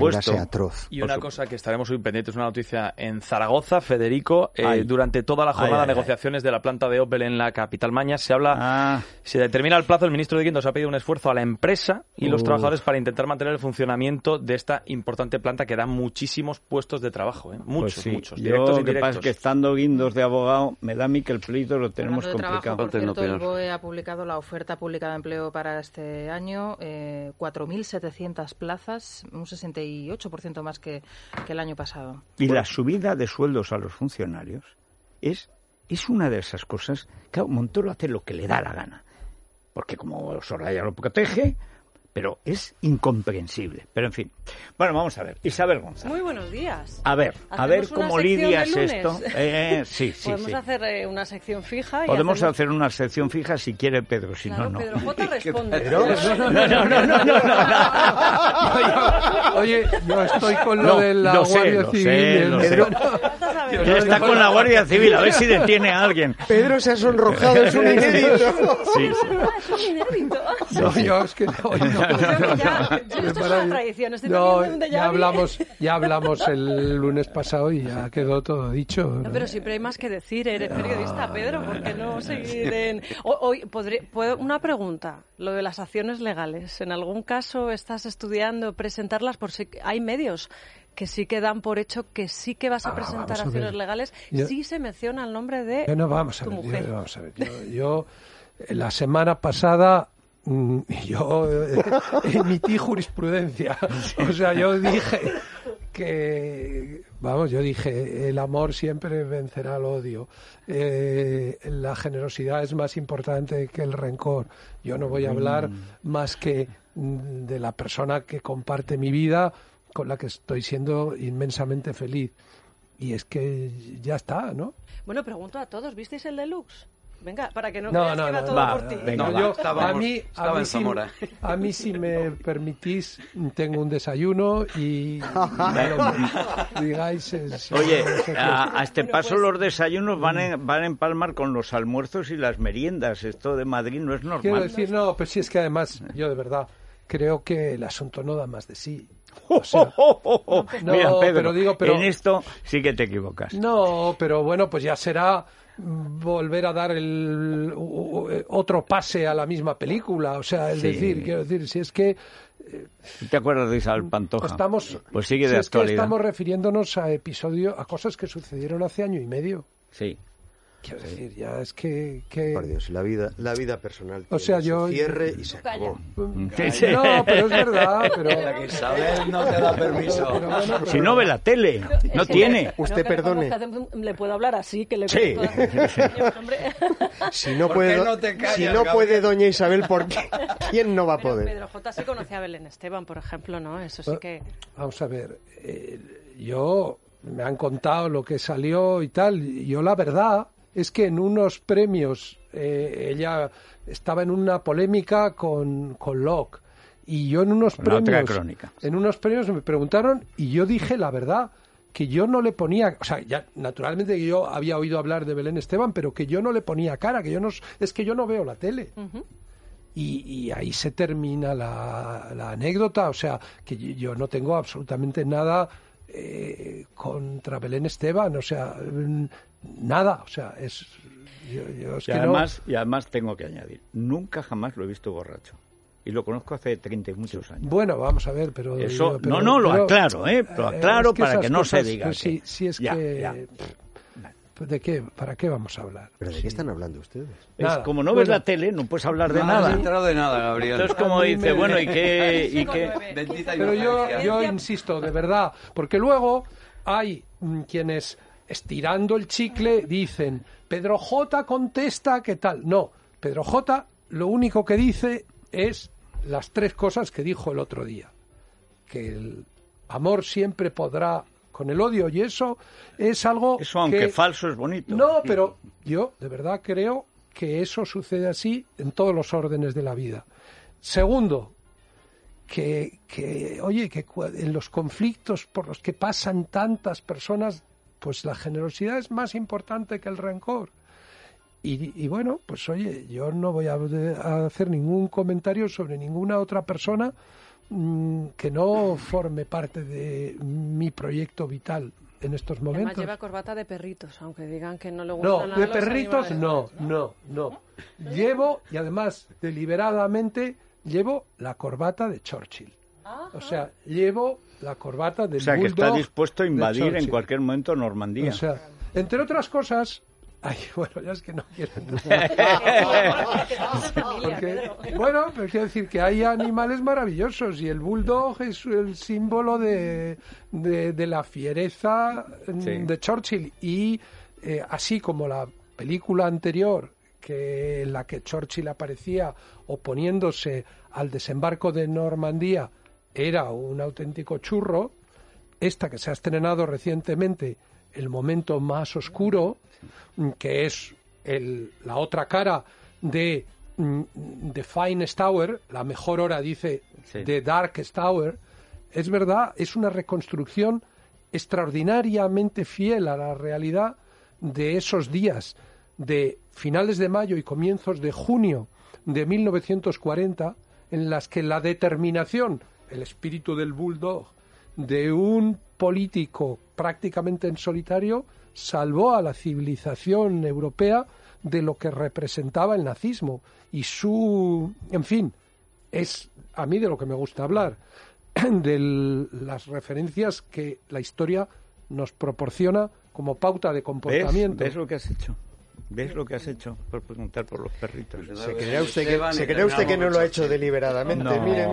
atroz. Y una cosa que estaremos muy pendientes, una noticia en Zaragoza, Federico, durante toda la jornada de negociaciones de la planta de Opel en la capital maña, se determina el plazo. El ministro de Guindos ha pedido un esfuerzo a la empresa y los trabajadores para intentar mantener el funcionamiento de esta importante planta que da muchísimos puestos de trabajo, muchos, directos y indirectos. Lo que pasa es que estando Guindos de abogado, me da a mí que el pleito lo tenemos complicado. Trabajo, por cierto, el BOE ha publicado la oferta pública de empleo para este año, 4.700 plazas, un 68% más que el año pasado. Y la subida de sueldos a los funcionarios es una de esas cosas. Claro, Montoro hace lo que le da la gana, porque como Soraya lo protege, Pero es incomprensible. Pero en fin. Bueno, vamos a ver. Isabel González. Muy buenos días. A ver cómo lidias esto. Sí. Podemos hacer una sección fija. Podemos hacer una sección fija si quiere Pedro, si claro, no. Pedro J responde. No. Oye, yo estoy con lo de la Guardia Civil. Lo sé. Él está con la Guardia Civil, a ver si detiene a alguien. Pedro se ha sonrojado, es un inédito. Sí. Es un inédito. No, yo es que no. Ya hablamos el lunes pasado y ya quedó todo dicho. No, pero siempre hay más que decir. Eres periodista, Pedro, ¿por qué no seguir en...? Una pregunta, lo de las acciones legales. ¿En algún caso estás estudiando presentarlas por si hay medios que sí que dan por hecho que sí que vas a presentar acciones legales? Sí se menciona el nombre de tu mujer. Vamos a ver. Yo la semana pasada... Yo emití jurisprudencia. O sea, yo dije el amor siempre vencerá al odio. La generosidad es más importante que el rencor. Yo no voy a hablar más que de la persona que comparte mi vida, con la que estoy siendo inmensamente feliz. Y es que ya está, ¿no? Bueno, pregunto a todos, ¿visteis el Deluxe? Venga, para que no creas que va todo por ti. A mí, si me permitís, tengo un desayuno y digáis... Oye, a este paso los desayunos van a empalmar con los almuerzos y las meriendas. Esto de Madrid no es normal. Quiero decir, no, pues sí, es que además, yo de verdad, creo que el asunto no da más de sí. O sea, mira, Pedro, pero en esto sí que te equivocas. No, pero bueno, pues ya será... volver a dar otro pase a la misma película, o sea, quiero decir, si es que ¿te acuerdas de Isabel Pantoja? Pues sigue de actualidad. Estamos refiriéndonos a cosas que sucedieron hace año y medio. Sí. Quiero decir, ya es que... Por Dios, la vida personal. O sea, yo... cierre y se acabó. No, pero es verdad, pero... Isabel no te da permiso. Si no ve la tele, no tiene. Usted perdone. Le puedo hablar así, que le sí. Si no puede doña Isabel, ¿por qué? ¿Quién no va a poder? Pedro J. sí conocía a Belén Esteban, por ejemplo, ¿no? Eso sí que... Vamos a ver, me han contado lo que salió y tal, y yo la verdad... es que en unos premios ella estaba en una polémica con Locke y yo en unos premios me preguntaron y yo dije la verdad que yo no le ponía, o sea, ya naturalmente yo había oído hablar de Belén Esteban, pero que yo no le ponía cara, que yo no veo la tele. Uh-huh. Y ahí se termina la anécdota, o sea, que yo no tengo absolutamente nada contra Belén Esteban, o sea, nada, o sea, es y además tengo que añadir, nunca jamás lo he visto borracho. Y lo conozco hace 30 y muchos años. Bueno, vamos a ver, pero... Eso, lo aclaro, lo aclaro para que no se diga. Pues sí, es que... ¿Para qué vamos a hablar? ¿Pero de qué están hablando ustedes? Como no ves la tele, no puedes hablar de nada. No has enterado de nada, Gabriel. Entonces, como dice, bueno, ¿y qué? Pero yo insisto, de verdad, porque luego hay quienes, estirando el chicle, dicen, Pedro J. contesta, ¿qué tal? No, Pedro J. lo único que dice es las 3 cosas que dijo el otro día. Que el amor siempre podrá... con el odio, y eso es algo eso aunque falso es bonito. No, pero yo de verdad creo que eso sucede así en todos los órdenes de la vida. Segundo, que en los conflictos por los que pasan tantas personas, pues la generosidad es más importante que el rencor. Y bueno, pues oye, yo no voy a hacer ningún comentario sobre ninguna otra persona que no forme parte de mi proyecto vital en estos momentos. Además lleva corbata de perritos, aunque digan que no le gustan nada. No, de perritos no. Llevo, y además deliberadamente, llevo la corbata de Churchill. Ajá. O sea, llevo la corbata del bulldog. O sea, que está dispuesto a invadir en cualquier momento Normandía. O sea, entre otras cosas... Ay, bueno, ya es que no quiero... Bueno, pero quiero decir que hay animales maravillosos y el bulldog es el símbolo de la fiereza de Churchill. Y así como la película anterior, en la que Churchill aparecía oponiéndose al desembarco de Normandía era un auténtico churro. Esta que se ha estrenado recientemente, El momento más oscuro, que es la otra cara de The Finest Hour, la mejor hora, dice, The Darkest Hour. Es verdad, es una reconstrucción extraordinariamente fiel a la realidad de esos días de finales de mayo y comienzos de junio de 1940, en las que la determinación, el espíritu del bulldog, de un político prácticamente en solitario, salvó a la civilización europea de lo que representaba el nazismo. Y en fin, es a mí de lo que me gusta hablar, de las referencias que la historia nos proporciona como pauta de comportamiento. ¿Ves lo que has hecho? ¿Ves lo que has hecho por preguntar por los perritos? ¿Se cree usted que no lo ha hecho deliberadamente? No. Mire.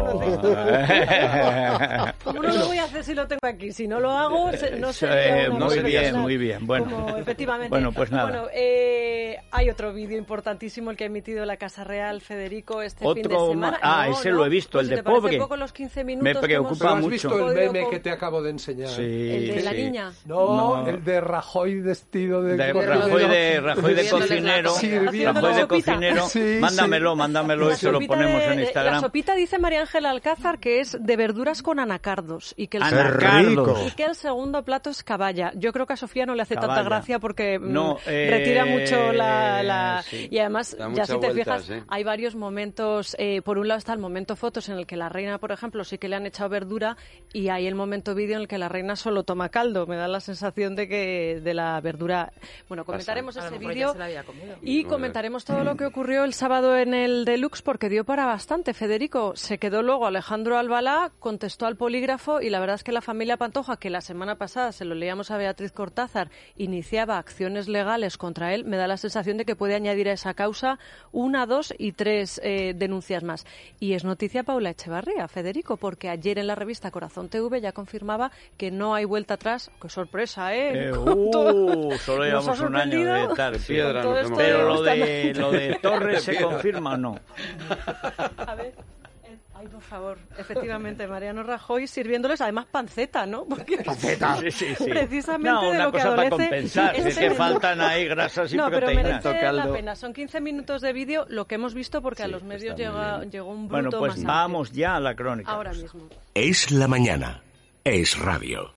¿Cómo no lo voy a hacer si lo tengo aquí? Si no lo hago, no sé. Muy bien. Bueno, efectivamente. Bueno, pues nada. Bueno, hay otro vídeo importantísimo, el que ha emitido la Casa Real, Federico, fin de semana. Ese lo he visto, el de pobre. Poco los 15 minutos me preocupa mucho. ¿Has visto el meme que te acabo de enseñar? Sí, ¿El de la niña? No, el de Rajoy vestido de Rajoy de cocinero, Sí, mándamelo y se lo ponemos en Instagram. La sopita, dice María Ángela Alcázar, que es de verduras con anacardos y que el segundo plato es caballa. Yo creo que a Sofía no le hace tanta gracia porque retira mucho la y además, ya si te fijas, hay varios momentos. Por un lado está el momento fotos en el que la reina, por ejemplo, sí que le han echado verdura, y hay el momento vídeo en el que la reina solo toma caldo. Me da la sensación de que de la verdura. Bueno, comentaremos ese vídeo y comentaremos todo lo que ocurrió el sábado en el Deluxe, porque dio para bastante. Federico, se quedó luego Alejandro Albalá, contestó al polígrafo, y la verdad es que la familia Pantoja, que la semana pasada se lo leíamos a Beatriz Cortázar, iniciaba acciones legales contra él, me da la sensación de que puede añadir a esa causa 1, 2 y 3 denuncias más. Y es noticia Paula Echevarría, Federico, porque ayer en la revista Corazón TV ya confirmaba que no hay vuelta atrás. ¡Qué sorpresa, solo llevamos un año de tal piedra. Pero lo de Torres se confirma o no. A ver. Ay, por favor, efectivamente, Mariano Rajoy sirviéndoles además panceta, ¿no? Porque panceta, sí. Precisamente de lo que cosa adolece. Para compensar, es que faltan ahí grasas y proteínas. Pero merece la pena. Son 15 minutos de vídeo, lo que hemos visto, porque a los medios llegó un bruto. Bueno, pues vamos ya a la crónica. Ahora mismo. Es la mañana. Es radio.